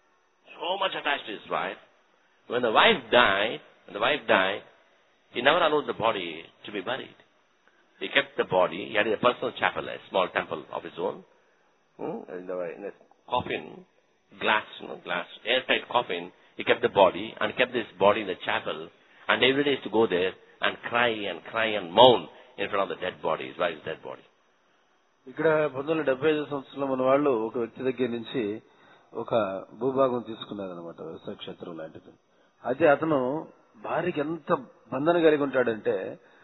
So much attached to his wife. When the wife died, when the wife died, he never allowed the body to be buried. He kept the body. He had a personal chapel, a small temple of his own, hmm, in, the, in a coffin, glass, you know, glass, airtight coffin. He kept the body and kept this body in the chapel. And every day he used to go there and cry and cry and moan in front of the dead body, his wife's dead body. ఇక్కడ పంతొమ్మిది వందల డెబ్బై ఐదు సంవత్సరంలో మన వాళ్ళు ఒక వ్యక్తి దగ్గర నుంచి ఒక భూభాగం తీసుకున్నారు అనమాట, వ్యవసాయ క్షేత్రం లాంటిది. అయితే అతను భార్యకి ఎంత బంధన కలిగి ఉంటాడంటే,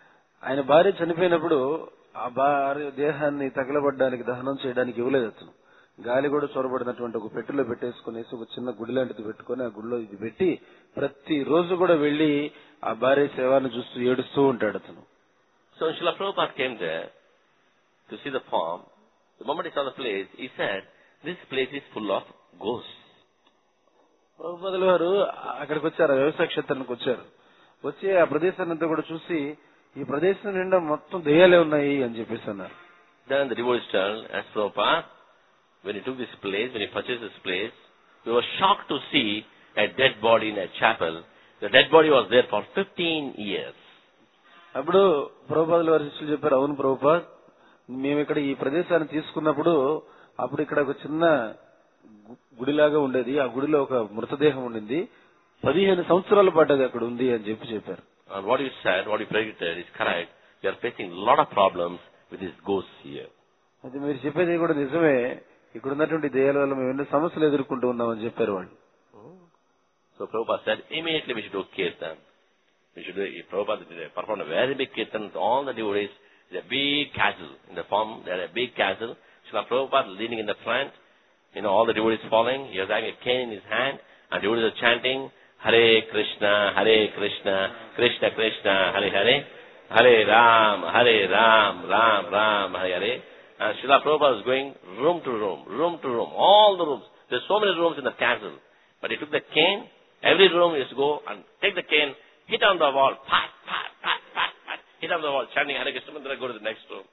ఆయన భార్య చనిపోయినప్పుడు ఆ భార్య దేహాన్ని తగలబడ్డానికి, దహనం చేయడానికి ఇవ్వలేదు అతను. గాలి కూడా చొరబడినటువంటి ఒక పెట్టెలో పెట్టేసుకునేసి ఒక చిన్న గుడి లాంటిది పెట్టుకుని ఆ గుడిలో ఇది పెట్టి ప్రతి రోజు కూడా వెళ్లి ఆ భార్య సేవను చూస్తూ ఏడుస్తూ ఉంటాడు అతను. So Srila Prabhupada came there to see the farm. The moment he saw the place, he said, this place is full of ghosts. ప్రభుపాదుల వారు అక్కడికి వచ్చారు, వ్యవసాయ క్షేత్రానికి వచ్చారు. వచ్చి ఆ ప్రదేశాన్ని అంతా కూడా చూసి, ఈ ప్రదేశం నిండా మొత్తం దెయ్యాలే ఉన్నాయి అని చెప్పేసి అన్నారు. Then the devotees told, as Prabhupada, when he took this place, when he purchased this place, we were shocked to see a dead body in a chapel. The dead body was there for fifteen years. అప్పుడు ప్రభుపాదుల వారి శిష్యులు చెప్పారు, అవును ప్రభుపాద్, మేము ఇక్కడ ఈ ప్రదేశాన్ని తీసుకున్నప్పుడు అప్పుడు ఇక్కడ ఒక చిన్న గుడిలాగా ఉండేది, ఆ గుడిలో ఒక మృతదేహం ఉండింది, పదిహేను సంవత్సరాల పాటు అది అక్కడ ఉంది అని చెప్పి చెప్పారు. And what you said, what you predicted is correct. We are facing a lot of problems with these ghosts here. అది మీరు చెప్పేది కూడా నిజమే, ఇక్కడ ఉన్నటువంటి దెయ్యాల వల్ల మేము ఎన్నో సమస్యలు ఎదుర్కొంటూ ఉన్నామని చెప్పారు వాళ్ళు. So Prabhupada said, immediately we should do kirtan. We should do, Prabhupada performed a very big kirtan with all the devotees. There's a big castle in the farm. There's a big castle. Srila Prabhupada leaning in the front. You know, all the devotees following. He was having a cane in his hand. And devotees are chanting, Hare Krishna, Hare Krishna, Krishna Krishna, Hare Hare, Hare Ram, Hare Ram, Ram Ram, Hare Hare. And Srila Prabhupada was going room to room, room to room, all the rooms. There's so many rooms in the castle. But he took the cane, every room he used to go and take the cane, hit on the wall, pat, pat, pat, pat, pat, hit on the wall, chanting Hare Krishna Mantra, go to the next room.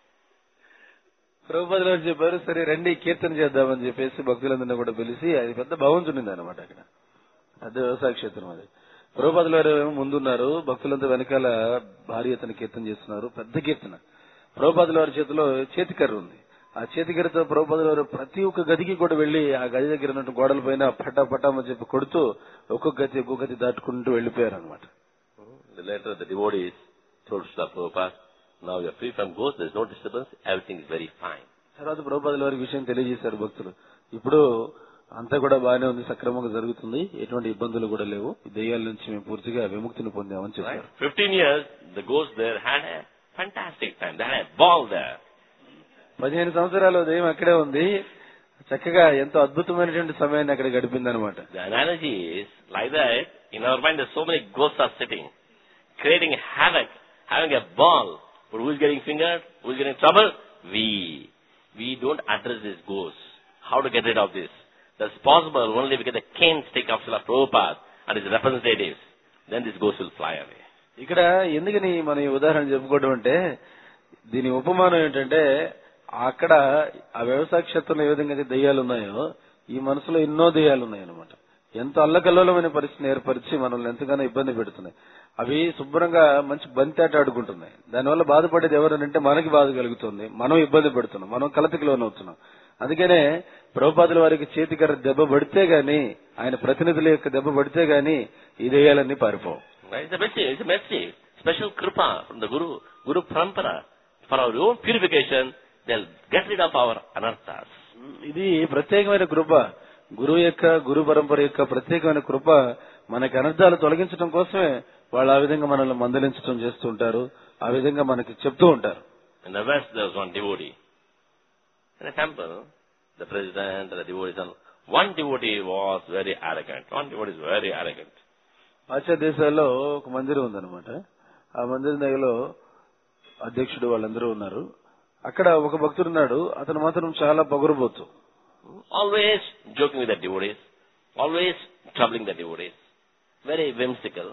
ప్రభుపాదులు వారు చెప్పారు, సరే రండి కీర్తన చేద్దామని చెప్పేసి భక్తులందరినీ కూడా పిలిచి, అది పెద్ద భవంతి ఉంది అనమాట అక్కడ, పెద్ద వ్యవసాయ క్షేత్రం అది. ప్రభుపాదులు వారు ఏమో ముందున్నారు, భక్తులంతా వెనకాల భారీ ఎత్తున కీర్తన చేస్తున్నారు, పెద్ద కీర్తన. ప్రభుపాదుల వారి చేతిలో చేతికర్ర ఉంది. ఆ చేతికర్రతో ప్రభుపాదుల వారు ప్రతి ఒక్క గదికి కూడా వెళ్లి ఆ గది దగ్గర ఉన్న గోడల పైన పట్టా పట్టామని చెప్పి కొడుతూ ఒక్కొక్క గది ఒక్కొక్క గది దాటుకుంటూ వెళ్లిపోయారు అనమాట. Later the devotees told Srila Prabhupada, now you are free from ghosts, there is no disturbance, everything is very fine. తర్వాత ప్రభుపాదుల వారికి విషయం తెలియజేశారు భక్తులు. ఇప్పుడు అంతా కూడా బాగానే ఉంది, సక్రమంగా జరుగుతుంది, ఎటువంటి ఇబ్బందులు కూడా లేవు, ఈ దెయ్యాల నుంచి మేము పూర్తిగా విముక్తిని పొందామని చెప్పారు. Fifteen years the ghosts there had a fantastic time, they had a ball there. పదిహేను సంవత్సరాలు దెయ్యం అక్కడే ఉంది, చక్కగా ఎంతో అద్భుతమైనటువంటి సమయాన్ని అక్కడ గడిపిందనమాట. The analogy is like that, in our mind there's so many ghosts are sitting, creating havoc, having a ball. But who is getting fingered? Who is getting trouble? We. We don't address these ghosts. How to get rid of this? That's possible only if we get the cane stick of Srila Prabhupada and his representatives. Then this ghost will fly away. ఇక్కడ ఎందుకని మనం ఈ ఉదాహరణ చెప్పుకోవడం అంటే, దీని ఉపమానం ఏంటంటే, అక్కడ ఆ వ్యవసాయ క్షేత్రంలో ఏ విధంగా అయితే దెయ్యాలు ఉన్నాయో, ఈ మనసులో ఎన్నో దెయ్యాలు ఉన్నాయన్నమాట. ఎంతో అల్లకల్లోలమైన పరిస్థితిని ఏర్పరిచి మనల్ని ఎంతగానో ఇబ్బంది పెడుతున్నాయి. అవి శుభ్రంగా మంచి బంతాట ఆడుకుంటున్నాయి. దానివల్ల బాధపడేది ఎవరనంటే మనకి బాధ కలుగుతుంది, మనం ఇబ్బంది పెడుతున్నాం, మనం కలతకి లోనవుతున్నాం. అందుకనే ప్రభుపాదుల వారికి చేతికర్ర దెబ్బ పడితే గాని, ఆయన ప్రతినిధుల యొక్క దెబ్బ పడితే గాని ఈ దెయ్యాలన్నీ పారిపోవు. It's a message, it's a message, special kripa from the Guru, Guru Parampara. For our own purification, they'll get rid of our anarthas. ఇది ప్రత్యేకమైన కృప, గురువు యొక్క గురు పరంపర యొక్క ప్రత్యేకమైన కృప. మనకి అనర్థాలు తొలగించడం కోసమే వాళ్ళు ఆ విధంగా మనల్ని మందలించడం చేస్తూ ఉంటారు, ఆ విధంగా మనకి చెప్తూ ఉంటారు. In the West, there was one devotee. In a temple, the president and the devotees, and one devotee was very arrogant. One devotee is very arrogant. పాశ్చాత్య దేశాల్లో ఒక మందిరం ఉందన్నమాట. ఆ మందిరం దగ్గరలో అధ్యక్షుడు వాళ్ళందరూ ఉన్నారు. అక్కడ ఒక భక్తుడు ఉన్నాడు, అతను మాత్రం చాలా పొగరుబోతు. Always joking with the devotees, always troubling the devotees, very whimsical.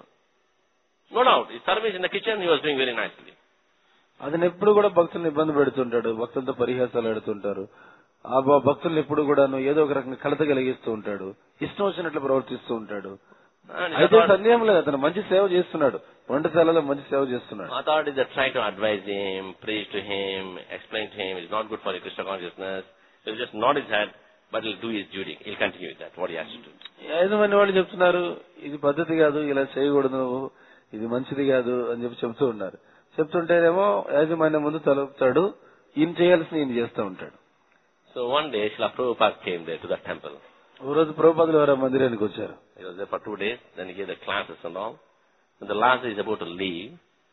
No doubt, his service in the kitchen he was doing very nicely. అతను ఎప్పుడు కూడా భక్తులను ఇబ్బంది పెడుతుంటాడు, భక్తులతో పరిహాసాలు ఆడుతుంటారు. ఆ భక్తులను ఎప్పుడు కూడా ఏదో ఒక రకంగా కలత కలిగిస్తూ ఉంటాడు, ఇష్టం వచ్చినట్లు ప్రవర్తిస్తూ ఉంటాడు. అయితే సందేహం లేదు, అతను మంచి సేవ చేస్తున్నాడు, వంటశాలలో మంచి సేవ చేస్తున్నాడు. Authorities are trying to advise him, preach to him, explain to him, it's not good for your Krishna consciousness. He'll just nod his head, but he'll do his duty. He'll continue with that, what he has to do. ఐదు మంది వాళ్ళు చెప్తున్నారు, ఇది పద్ధతి కాదు, ఇలా చేయకూడదు నువ్వు, ఇది మంచిది కాదు అని చెప్పి చెప్తూ ఉన్నారు. చెప్తుంటేనేమో యాజమాన్యం ముందు తలుపుతాడు, ఈయన చేయాల్సిన ఈయన చేస్తూ ఉంటాడు. So one day, Srila Prabhupada came there to the temple. ఓ రోజు ప్రభుపాదుల వారు మందిరానికి వచ్చారు. He was there for two days, then he gave the classes and all. And the last day he is about to leave.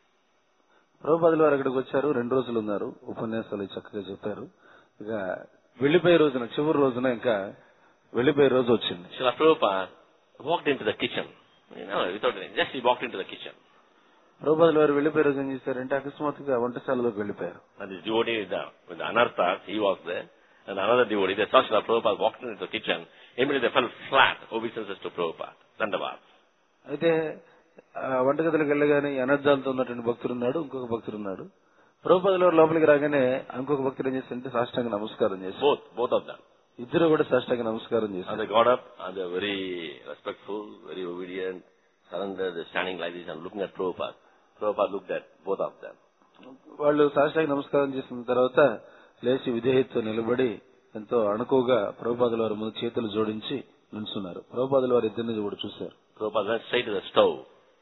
ప్రభుపాదుల వారు అక్కడికి వచ్చారు, రెండు రోజులు ఉన్నారు, ఉపన్యాసాలు చక్కగా చెప్పారు. ఇక వెళ్లిపోయే రోజున, చివరి రోజున ఇంకా వెళ్లిపోయే రోజు వచ్చింది. Srila Prabhupada walked into the kitchen. You know, without anything, just he walked into the kitchen. ప్రభుపాదుల వారు వెళ్లిపోయే రోజు ఏం చేశారంటే అకస్మాత్తుగా వంటశాలలోకి వెళ్లిపోయారు. And this devotee with the, with the anarthas, he was there. And another devotee, they saw Srila Prabhupada walked into the kitchen. Immediately they fell flat, obeisances to Prabhupada. Dandavad. అయితే వంటగదిలోకి వెళ్ళగానే అనర్థాలతో ఉన్నటువంటి భక్తుడు ఉన్నాడు, ఇంకొక భక్తుడు ఉన్నాడు. ప్రభుపాదుల వారు లోపలికి రాగానే ఇంకొక భక్తుడు ఏం చేశారంటే సాష్టాంగ నమస్కారం చేశారు. Both, both of them. ఇద్దరు కూడా సాష్టాంగ నమస్కారం చేశారు. And they got up and they were very respectful, very obedient, surrendered, they're standing like this and looking at Prabhupada. Prabhupada looked at both of them. వాళ్ళు సాష్టాంగ నమస్కారం చేసిన తర్వాత లేచి విధేయతతో నిలబడి ఎంతో అణుకుగా ప్రభుపాదుల వారి ముందు చేతులు జోడించి నిల్చున్నారు. ప్రభుపాదుల వారు ఇద్దరిని కూడా చూశారు. Prabhupada went straight to the stove.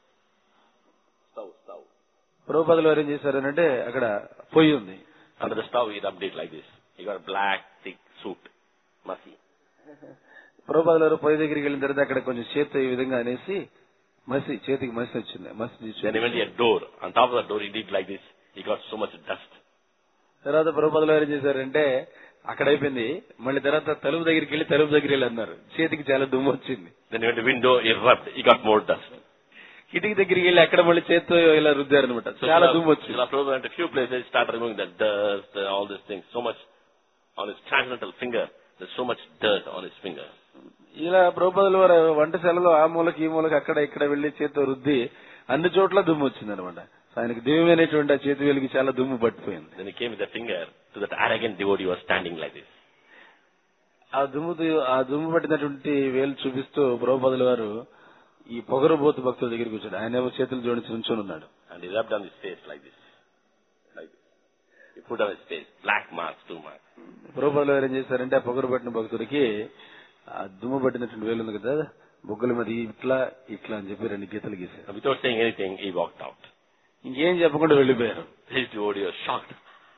Stove, stove. ప్రభుపాదుల వారు ఏం చేశారనంటే అక్కడ పొయ్యి ఉంది. Under the stove he rubbed it like this. He got a black, thick suit. Messy. ప్రభుపాదుల వారు పొయ్యి దగ్గరికి వెళ్ళిన తర్వాత అక్కడ కొంచెం చేతితో ఈ విధంగా అనేసి మసి, చేతికి మసి వచ్చింది. మసి Then he went to a door. On top of the door he did like this. He got so much dust. తర్వాత ప్రభుపాదుల వారు ఏం చేశారంటే అక్కడ అయిపోయింది. మళ్ళీ తర్వాత తలుపు దగ్గరికి వెళ్ళి తలుపు దగ్గరికి వెళ్ళి అన్నారు, చేతికి చాలా దుమ్ము వచ్చింది. Then he went to window, he rubbed, he got more dust. కిటికీ దగ్గరికి వెళ్ళి అక్కడ మళ్ళీ చేతితో ఇలా రుద్దారు అనమాట, చాలా దుమ్ము వచ్చింది. Srila Prabhupada went to a few places, started removing the dust, uh, all these things, so much on his transcendental finger, there's so much dirt on his finger. ఇలా ప్రభుపాదుల వారు వంటశాలలో ఆ మూలకి ఈ మూలకి అక్కడ ఇక్కడ వెళ్లి చేతితో రుద్ది అన్ని చోట్ల దుమ్ము వచ్చింది అనమాట. ఆయనకి దివ్యమైనటువంటి ఆ చేతి వెలికి చాలా దుమ్ము పట్టిపోయింది. Then he came with the finger to that arrogant devotee who was standing like this. ఆ దుమ్ము ఆ దుమ్ము పట్టినటువంటి వేలు చూపిస్తూ ప్రభుపాదుల వారు ఈ పొగరబోతు భక్తుల దగ్గరికి వచ్చాడు. ఆయన చేతులు జోడించి నుంచొని ఉన్నాడు. And he rubbed on his face like this. Like this. He put on his face, black marks, two marks. ప్రభుపాదుల వారు ఏం చేశారంటే ఆ పొగరు పట్టిన భక్తుడికి ఆ దుమ్ము పట్టినటువంటి వేలు ఉంది కదా, బొగ్గల మీద ఇట్లా ఇట్లా అని చెప్పి రెండు గీతలు గీశారు. Without saying anything, he walked out. ఇంకేం చెప్పకుండా వెళ్లిపోయారు. His devotee was shocked.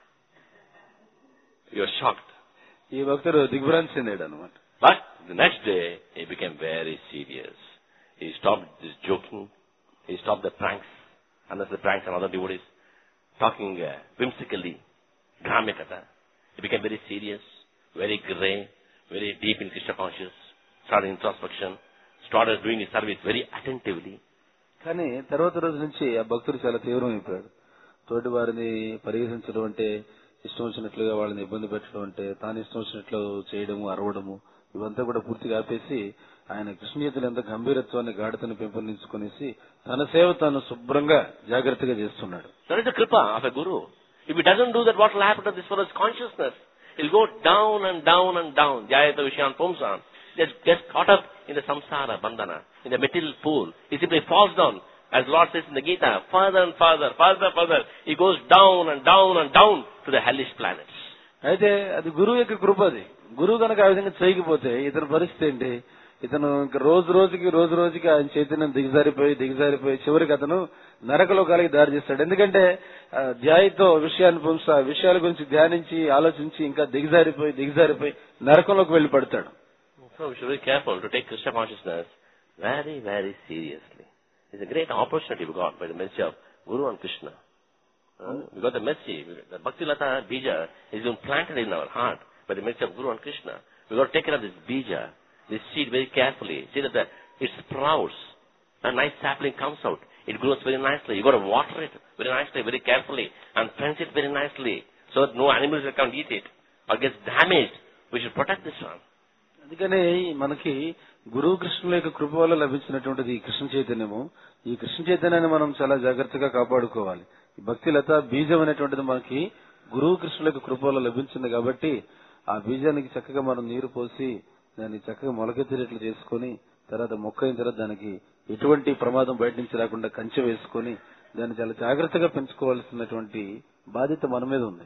He was shocked. ఈ భక్తుడు దిగ్భ్రాంతి చెందాడు అనమాట. But the next day, he became very serious. He stopped this joking. He stopped the pranks, unless the pranks and other devotees, talking uh, whimsically, Gramya Katha. He became very serious, very grey, very deep in Krishna conscious, started introspection, started doing his service very attentively. కానీ తర్వాత రోజు నుంచి ఆ భక్తుడు చాలా తీవ్రమైపోయాడు. తోటి వారిని పరిహసించడం అంటే, ఇష్టం వచ్చినట్లుగా వాళ్ళని ఇబ్బంది పెట్టడం అంటే, తాను ఇష్టం వచ్చినట్లు చేయడము, అరవడము, ఇవంతా కూడా పూర్తిగా ఆపేసి ఆయన కృష్ణీయతలు ఎంత గంభీరత్వాన్ని గాఢతను పెంపొందించుకునేసి తన సేవ తాను శుభ్రంగా జాగ్రత్తగా చేస్తున్నాడు. That is the kripa of a guru. If he doesn't do that, what will happen to this fellow's consciousness? He'll go down and down and down. Jayata Vishyan Pumsan. Just gets caught up in the samsara bandhana, in the material pool. He simply falls down. As Lord says in the Gita, further and further, further, further, he goes down and down and down to the hellish planets. అయితే అది గురువు యొక్క కృప. అది గురువు కనుక ఆ విధంగా చేయకపోతే ఇతని పరిస్థితి ఏంటి? ఇతను రోజు రోజుకి రోజు రోజుకి ఆయన చైతన్యం దిగజారిపోయి దిగజారిపోయి చివరికి అతను నరకలోకాలకి దారి చేస్తాడు. ఎందుకంటే ధ్యాయితో విషయాన్ని పుంస విషయాల గురించి ధ్యానించి ఆలోచించి ఇంకా దిగజారిపోయి దిగజారిపోయి నరకంలోకి వెళ్లి పడతాడు. So we should be careful to take Krishna consciousness very, very seriously. It's a great opportunity we got by the mercy of Guru and Krishna. Uh, we got the mercy. The Bhakti Lata Bija is been planted in our heart by the mercy of Guru and Krishna. We got to take care of this Bija, this seed very carefully. See that the, it sprouts. A nice sapling comes out. It grows very nicely. You got to water it very nicely, very carefully, and fence it very nicely so that no animals will come eat it or gets damaged. We should protect this one. అందుకనే మనకి గురువు కృష్ణుల యొక్క కృప వల్ల లభించినటువంటిది ఈ కృష్ణ చైతన్యము. ఈ కృష్ణ చైతన్యాన్ని మనం చాలా జాగ్రత్తగా కాపాడుకోవాలి. ఈ భక్తి లత బీజం అనేటువంటిది మనకి గురువు కృష్ణుల యొక్క కృప వల్ల లభించింది కాబట్టి ఆ బీజానికి చక్కగా మనం నీరు పోసి దాన్ని చక్కగా మొలకెత్తినట్లు చేసుకుని తర్వాత మొక్క అయిన తర్వాత దానికి ఎటువంటి ప్రమాదం బయట నుంచి రాకుండా కంచె వేసుకుని దాన్ని చాలా జాగ్రత్తగా పెంచుకోవాల్సినటువంటి బాధ్యత మన మీద ఉంది.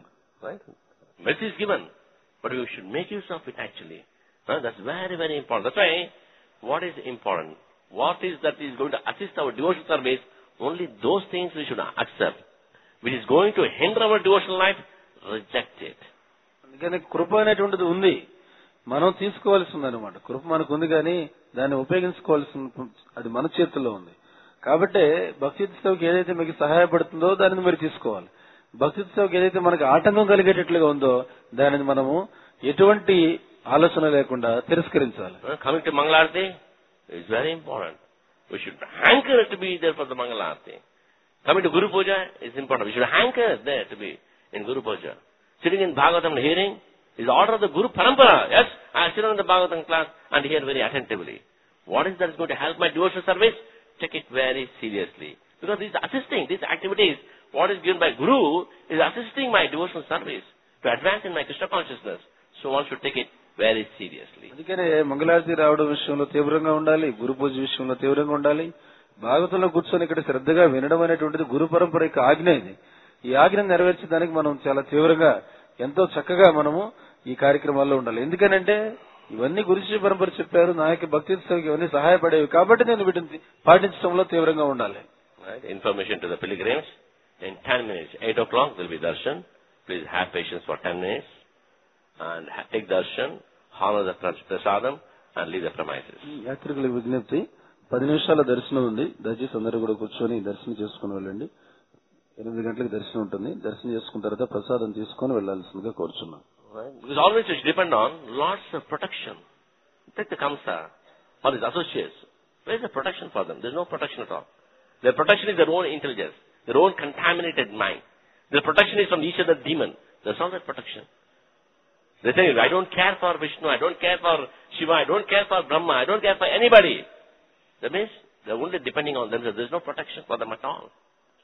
Mercy is given, but we should make use of it actually. Uh, that's very, very important. That's why, what is important? What is that is going to assist our devotional service? Only those things we should accept. Which is going to hinder our devotional life, reject it. అందుకని కృప అనేటువంటిది ఉంది, మనం తీసుకోవాల్సి ఉంది అనమాట. కృప మనకు ఉంది కానీ దాన్ని ఉపయోగించుకోవాల్సి అది మన చేతుల్లో ఉంది. కాబట్టి భక్తి సేవకి ఏదైతే మీకు సహాయపడుతుందో దానిని మీరు తీసుకోవాలి. భక్తి సేవకి ఏదైతే మనకు ఆటంకం కలిగేటట్లుగా ఉందో దానిని మనము ఎటువంటి ఆలోచన లేకుండా తిరస్కరించాలి. Coming to Mangalarti is very important. We should hanker to be there for the Mangalarti. Coming to Guru Puja is important. We should hanker there to be in Guru Puja. Sitting in Bhagavatam hearing is the order of the Guru Parampara. Yes, I sit on the Bhagavatam class and hear very attentively. What is that is going to help my devotional service? Take it very seriously. Because this is assisting, these activities, what is given by Guru is assisting my devotional service to advance in my Krishna consciousness. So one should take it very seriously. అందుకనే మంగళారతి రావడం విషయంలో తీవ్రంగా ఉండాలి, గురు పూజ విషయంలో తీవ్రంగా ఉండాలి. భాగవతంలో కూర్చొని ఇక్కడ శ్రద్ధగా వినడం అనేటువంటిది గురు పరంపర యొక్క ఆజ్ఞ. ఇది ఈ ఆజ్ఞను నెరవేర్చడానికి మనం చాలా తీవ్రంగా ఎంతో చక్కగా మనము ఈ కార్యక్రమాల్లో ఉండాలి. ఎందుకనంటే ఇవన్నీ గురుశిష్య పరంపర చెప్పారు, నా యొక్క భక్తి సేవకి ఇవన్నీ సహాయపడేవి కాబట్టి నేను వీటిని పాటించడంలో తీవ్రంగా ఉండాలి. Information to the pilgrims. In ten minutes, eight o'clock will be darshan. Please have patience for ten minutes. And take darshan, honor the prasadam, and leave the premises. యాత్రికుల విజ్ఞప్తి, పది నిమిషాల దర్శనం ఉంది, దయచేసి అందరూ కూడా కూర్చొని దర్శనం చేసుకుని వెళ్ళండి. ఎనిమిది గంటలకు దర్శనం ఉంటుంది. దర్శనం చేసుకున్న తర్వాత ప్రసాదం తీసుకొని వెళ్లాల్సిందిగా కోరుచున్నాం. Right? Because always you should depend on lots of protection. Take the Kamsa or his associates. Where is the protection for them? There is no protection at all. Their protection is their own intelligence, their own contaminated mind. Their protection is from each other demon. That's not their protection. They say, I don't care for Vishnu, I don't care for Shiva, I don't care for Brahma, I don't care for anybody. That means they're only depending on themselves. There's no protection for them at all.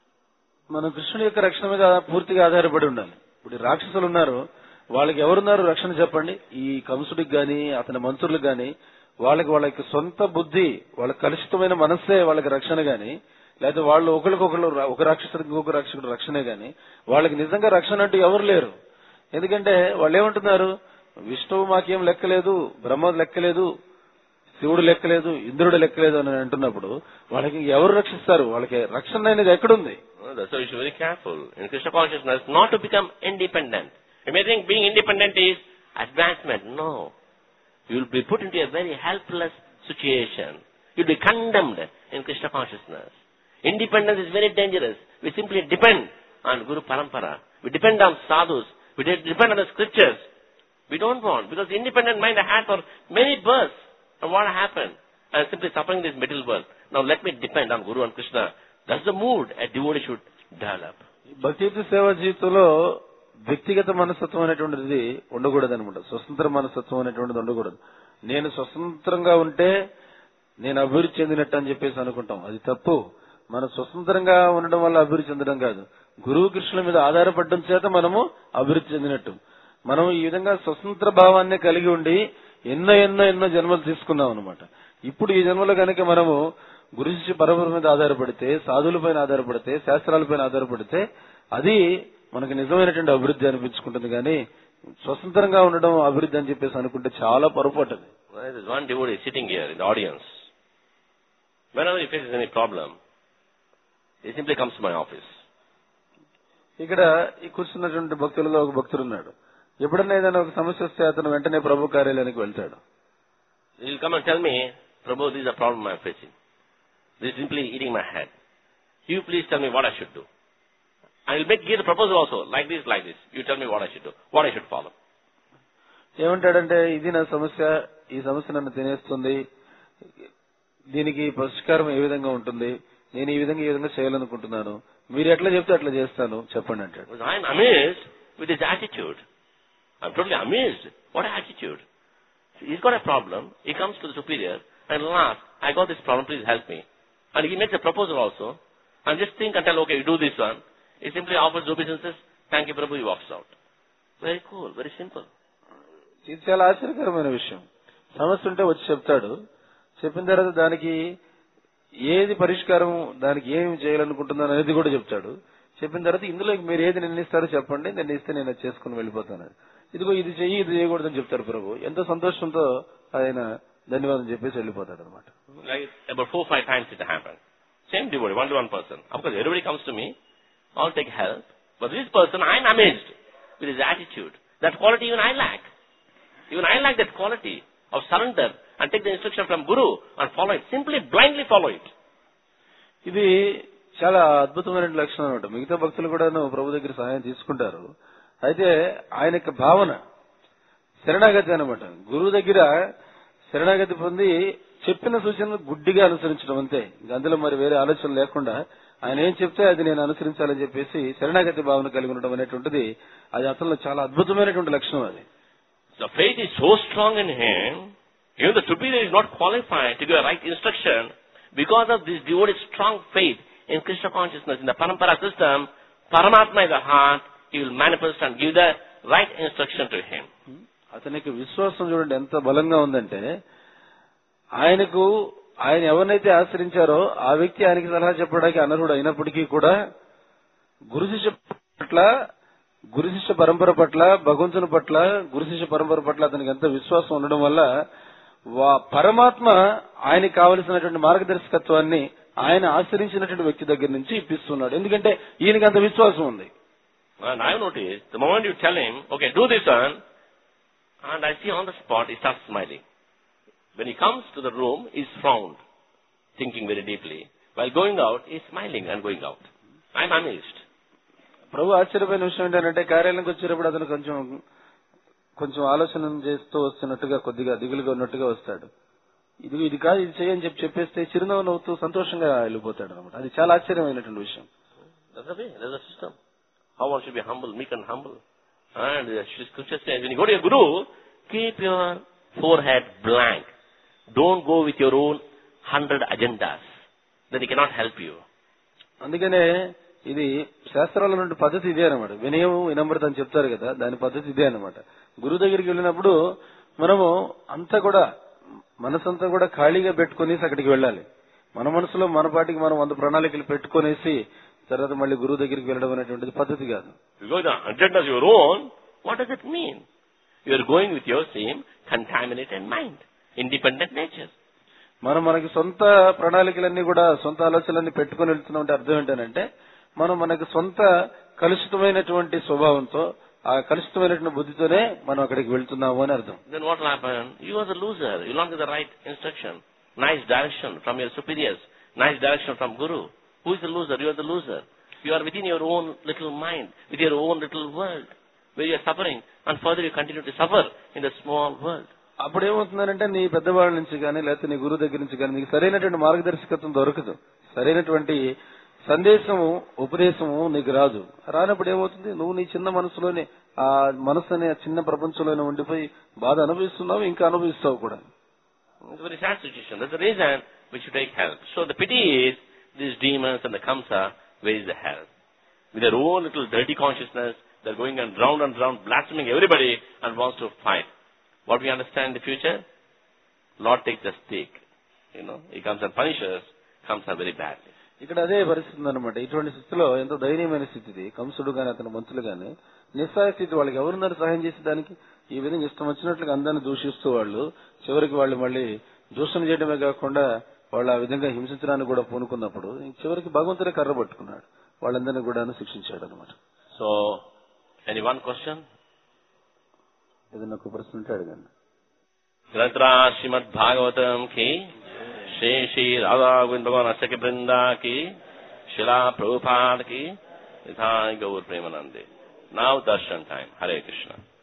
మనం కృష్ణుడి యొక్క రక్షణ మీద పూర్తిగా ఆధారపడి ఉండాలి. ఇప్పుడు ఈ రాక్షసులు ఉన్నారు, వాళ్ళకి ఎవరున్నారు రక్షణ చెప్పండి? ఈ కంసుడికి గాని అతని మంత్రులకు గాని వాళ్ళకి వాళ్ళకి సొంత బుద్ధి, వాళ్ళ కలుషితమైన మనస్సే వాళ్ళకి రక్షణ గాని, లేదా వాళ్ళు ఒకరికొకరు ఒక రాక్షసుడికి ఇంకొక రాక్షసుడు రక్షణే గాని వాళ్ళకి నిజంగా రక్షణ అంటూ ఎవరు లేరు. ఎందుకంటే వాళ్ళు ఏమంటున్నారు, విష్ణువు మాకేం లెక్కలేదు, బ్రహ్మ లెక్కలేదు, శివుడు లెక్కలేదు, ఇంద్రుడు లెక్కలేదు అని అంటున్నప్పుడు వాళ్ళకి ఎవరు రక్షిస్తారు? వాళ్ళకి రక్షణ అనేది ఎక్కడుంది? So you should be very careful in Krishna consciousness not to become independent. You may think being independent is advancement. No. You will be put into a very helpless situation. You will be condemned in Krishna consciousness. Independence is very dangerous. We simply depend on Guru Parampara. We depend on sadhus. We depend on the scriptures. We don't want, because the independent mind I had for many births. And what happened? I am simply suffering this material world. Now let me depend on Guru and Krishna. That's the mood a devotee should develop. భక్తి సేవ జీవితంలో వ్యక్తిగత మనస్తత్వం అనేటువంటిది ఉండకూడదు అనమాట. స్వతంత్ర మనస్తత్వం అనేటువంటిది ఉండకూడదు. నేను స్వతంత్రంగా ఉంటే నేను అభివృద్ధి చెందినట్టు అని చెప్పేసి అనుకుంటాం. అది తప్పు. మనం స్వతంత్రంగా ఉండడం వల్ల అభివృద్ధి చెందడం కాదు. గురువు కృష్ణుల మీద ఆధారపడడం చేత మనము అభివృద్ధి చెందినట్టు. మనం ఈ విధంగా స్వతంత్ర భావాన్ని కలిగి ఉండి ఎన్నో ఎన్నో ఎన్నో జన్మలు తీసుకున్నాం అనమాట. ఇప్పుడు ఈ జన్మలో కనుక మనము గురు శిష్య పరంపర మీద ఆధారపడితే, సాధువులపైన ఆధారపడితే, శాస్త్రాలపైన ఆధారపడితే అది మనకు నిజమైనటువంటి అభివృద్ధి అనిపించుకుంటుంది. కానీ స్వతంత్రంగా ఉండడం అభివృద్ధి అని చెప్పేసి అనుకుంటే చాలా పొరపాటు. One devotee is sitting here in the audience. Whenever he faces any problem, he simply comes to my office. ఇక్కడ ఈ కూర్చున్నటువంటి భక్తులలో ఒక భక్తుడు ఉన్నాడు. ఎప్పుడన్నా ఏదైనా ఒక సమస్య వస్తే అతను వెంటనే ప్రభు కార్యాలయానికి వెళ్తాడు. He will come and tell me, Prabhu, this is a problem I am facing. This is simply eating my head. You please tell me what I should do. I will make give the proposal also, like this, like this. You tell me what I should do, what I should follow. ఏమంటాడంటే, ఇది నా సమస్య, ఈ సమస్య నన్ను తినేస్తుంది, దీనికి పరిష్కారం ఏ విధంగా ఉంటుంది, నేను ఈ విధంగా ఈ విధంగా చేయాలనుకుంటున్నాను, మీరు ఎట్లా చెప్తే అట్లా చేస్తాను చెప్పండి అంటాడు. I am amazed with his attitude. I am totally amazed. What an attitude. He's got a problem. He comes to the superior and asks, I got this problem, please help me. And he makes a proposal also. And just think and tell, okay, you do this one. He simply offers obeisances. Thank you, Prabhu. He walks out. Very cool, very simple. ఇది చాలా ఆశ్చర్యకరమైన విషయం. సమస్య ఉంటే వచ్చి చెప్తాడు. చెప్పిన తర్వాత దానికి ఏది పరిష్కారం, దానికి ఏమి చేయాలనుకుంటున్నాను అనేది కూడా చెప్తాడు. చెప్పిన తర్వాత ఇందులో మీరు ఏది నిర్ణయిస్తారో చెప్పండి, నిర్ణయిస్తే నేను చేసుకుని వెళ్ళిపోతాను. ఇదిగో ఇది చెయ్యి, ఇది చేయకూడదని చెప్తారు ప్రభు. ఎంతో సంతోషంతో ఆయన ధన్యవాదం చెప్పేసి వెళ్ళిపోతాడు అనమాట. Like about four, five times it happened. Same devotee, one to one person. Of course, everybody comes to me, all take help. But this person, I am amazed with his attitude. That quality even I lack. Even I lack that quality of surrender and take the instruction from Guru and follow it. Simply blindly follow it. ఇది చాలా అద్భుతమైన లక్షణం అనమాట. మిగతా భక్తులు కూడా ప్రభు దగ్గర సహాయం తీసుకుంటారు. అయితే ఆయన యొక్క భావన శరణాగతి అనమాట. గురువు దగ్గర శరణాగతి పొంది చెప్పిన సూచనలు గుడ్డిగా అనుసరించడం అంతే. అందులో మరి వేరే ఆలోచన లేకుండా ఆయన ఏం చెప్తే అది నేను అనుసరించాలని చెప్పేసి శరణాగతి భావన కలిగి ఉండడం అనేటువంటిది అది అతను చాలా అద్భుతమైనటువంటి లక్షణం. అది The faith is so strong in him, even the superior is not qualified to give a right instruction. Because of this devoted strong faith in Krishna consciousness, in the Parampara system, Paramatma is the heart, he will manifest and give the right instruction to him. అతనికి విశ్వాసం చూడండి ఎంత బలంగా ఉందంటే, ఆయనకు ఆయన ఎవరినైతే ఆశ్రయించారో ఆ వ్యక్తి ఆయనకి సలహా చెప్పడానికి అనర్హుడు అయినప్పటికీ కూడా గురు శిష్య పట్ల, గురు శిష్య పరంపర పట్ల, భగవంతుని పట్ల, గురు శిష్య పరంపర పట్ల అతనికి ఎంత విశ్వాసం ఉండడం వల్ల పరమాత్మ ఆయనకి కావలసినటువంటి మార్గదర్శకత్వాన్ని ఆయన ఆశ్రయించినటువంటి వ్యక్తి దగ్గర నుంచి ఇప్పిస్తున్నాడు. ఎందుకంటే ఈయనకి అంత విశ్వాసం ఉంది. And I have noticed, the moment you tell him, okay, do this one, and I see on the spot, he starts smiling. When he comes to the room, he is frowned, thinking very deeply. While going out, he is smiling and going out. I am amazed. ప్రభు ఆశ్చర్యపోయిన విషయం ఏంటంటే, కార్యాలయానికి వచ్చేటప్పుడు అతను కొంచెం కొంచెం ఆలోచన చేస్తూ వస్తున్నట్టుగా కొద్దిగా దిగులుగా ఉన్నట్టుగా వస్తాడు. ఇది ఇది కాదు ఇది చేయని చెప్పి చెప్పేస్తే చిరునవ్వు నవ్వుతూ సంతోషంగా వెళ్ళిపోతాడు అనమాట. అది చాలా ఆశ్చర్యమైనటువంటి విషయం. That's the way. That's the system. How one should be humble, meek and humble. And the scripture says, when you go to your guru, keep your forehead blank. Don't go with your own hundred agendas. Then he cannot help you. అందుకనే ఇది శాస్త్రాల నుండి పద్ధతి ఇదే అనమాట. వినయం వినమ్రత అని చెప్తారు కదా, దాని పద్ధతి ఇదే అనమాట. గురువు దగ్గరికి వెళ్ళినప్పుడు మనము అంతా కూడా మనసంతా కూడా ఖాళీగా పెట్టుకునేసి అక్కడికి వెళ్ళాలి. మన మనసులో మన పాటికి మనం వంద ప్రణాళికలు పెట్టుకునేసి తర్వాత మళ్ళీ గురువు దగ్గరికి వెళ్ళడం అనేటువంటిది పద్ధతి కాదు. Agendas your own, what does it mean? You are going with your same contaminated mind, independent nature. మనం మనకి సొంత ప్రణాళికలన్నీ కూడా సొంత ఆలోచనలన్నీ పెట్టుకుని వెళ్తున్నాం అంటే అర్థం ఏంటంటే మనం మనకి సొంత కలుషితమైనటువంటి స్వభావంతో ఆ కలుషితమైనటువంటి బుద్ధితోనే మనం అక్కడికి వెళ్తున్నాము అని అర్థం. Then what will happen? You are the loser. You don't get the right instruction, nice direction from your superiors, nice direction from Guru. Who is the loser? You are the loser. You are within your own little mind, with your own little world, where you are suffering, and further you continue to suffer in the small world. అప్పుడు ఏమవుతుందంటే నీ పెద్దవాళ్ళ నుంచి కానీ లేకపోతే నీ గురువు దగ్గర నుంచి కానీ నీకు సరైనటువంటి మార్గదర్శకత్వం దొరకదు, సరైనటువంటి సందేశము ఉపదేశము నీకు రాదు. రానప్పుడు ఏమవుతుంది, నువ్వు నీ చిన్న మనసులోనే ఆ మనసు అనే చిన్న ప్రపంచంలోనే ఉండిపోయి బాధ అనుభవిస్తున్నావు, ఇంకా అనుభవిస్తావు కూడా. It's a very sad situation. That's the reason we should take help. So the pity is these demons and the Kamsa, where is the help? With their own little dirty consciousness, they're going and round and round, blaspheming everybody and wants to fight. What we understand in the future? Lord takes the stake. You know, he comes and punishes Kamsa very badly. ఇక్కడ అదే పరిస్థితి అనమాట. ఇటువంటి స్థితిలో ఎంతో దయనీయమైన స్థితి. కంసుడు గాని అతని మంత్రులు గాని నిస్సహాయ స్థితి. వాళ్ళకి ఎవరున్నారు సహాయం చేసేదానికి? ఈ విధంగా ఇష్టం వచ్చినట్లుగా అందరినీ దూషిస్తూ వాళ్ళు చివరికి వాళ్ళు మళ్ళీ దూషణ చేయడమే కాకుండా వాళ్ళు ఆ విధంగా హింసించడానికి కూడా పూనుకున్నప్పుడు చివరికి భగవంతుడే కర్ర పట్టుకున్నాడు, వాళ్ళందరినీ కూడా శిక్షించాడు అనమాట. So any one question? ఏదైనా ఒక ప్రశ్న ఉంటే అడగండి. గ్రంథరా శ్రీమద్ భాగవతం కి శ్రీ శ్రీ రాధా గోవింద భగవాన్ అర్చక బృందా కి శిలా ప్రభుపాద్ కి గౌర్ ప్రేమానందే. Now darshan time. హరే కృష్ణ.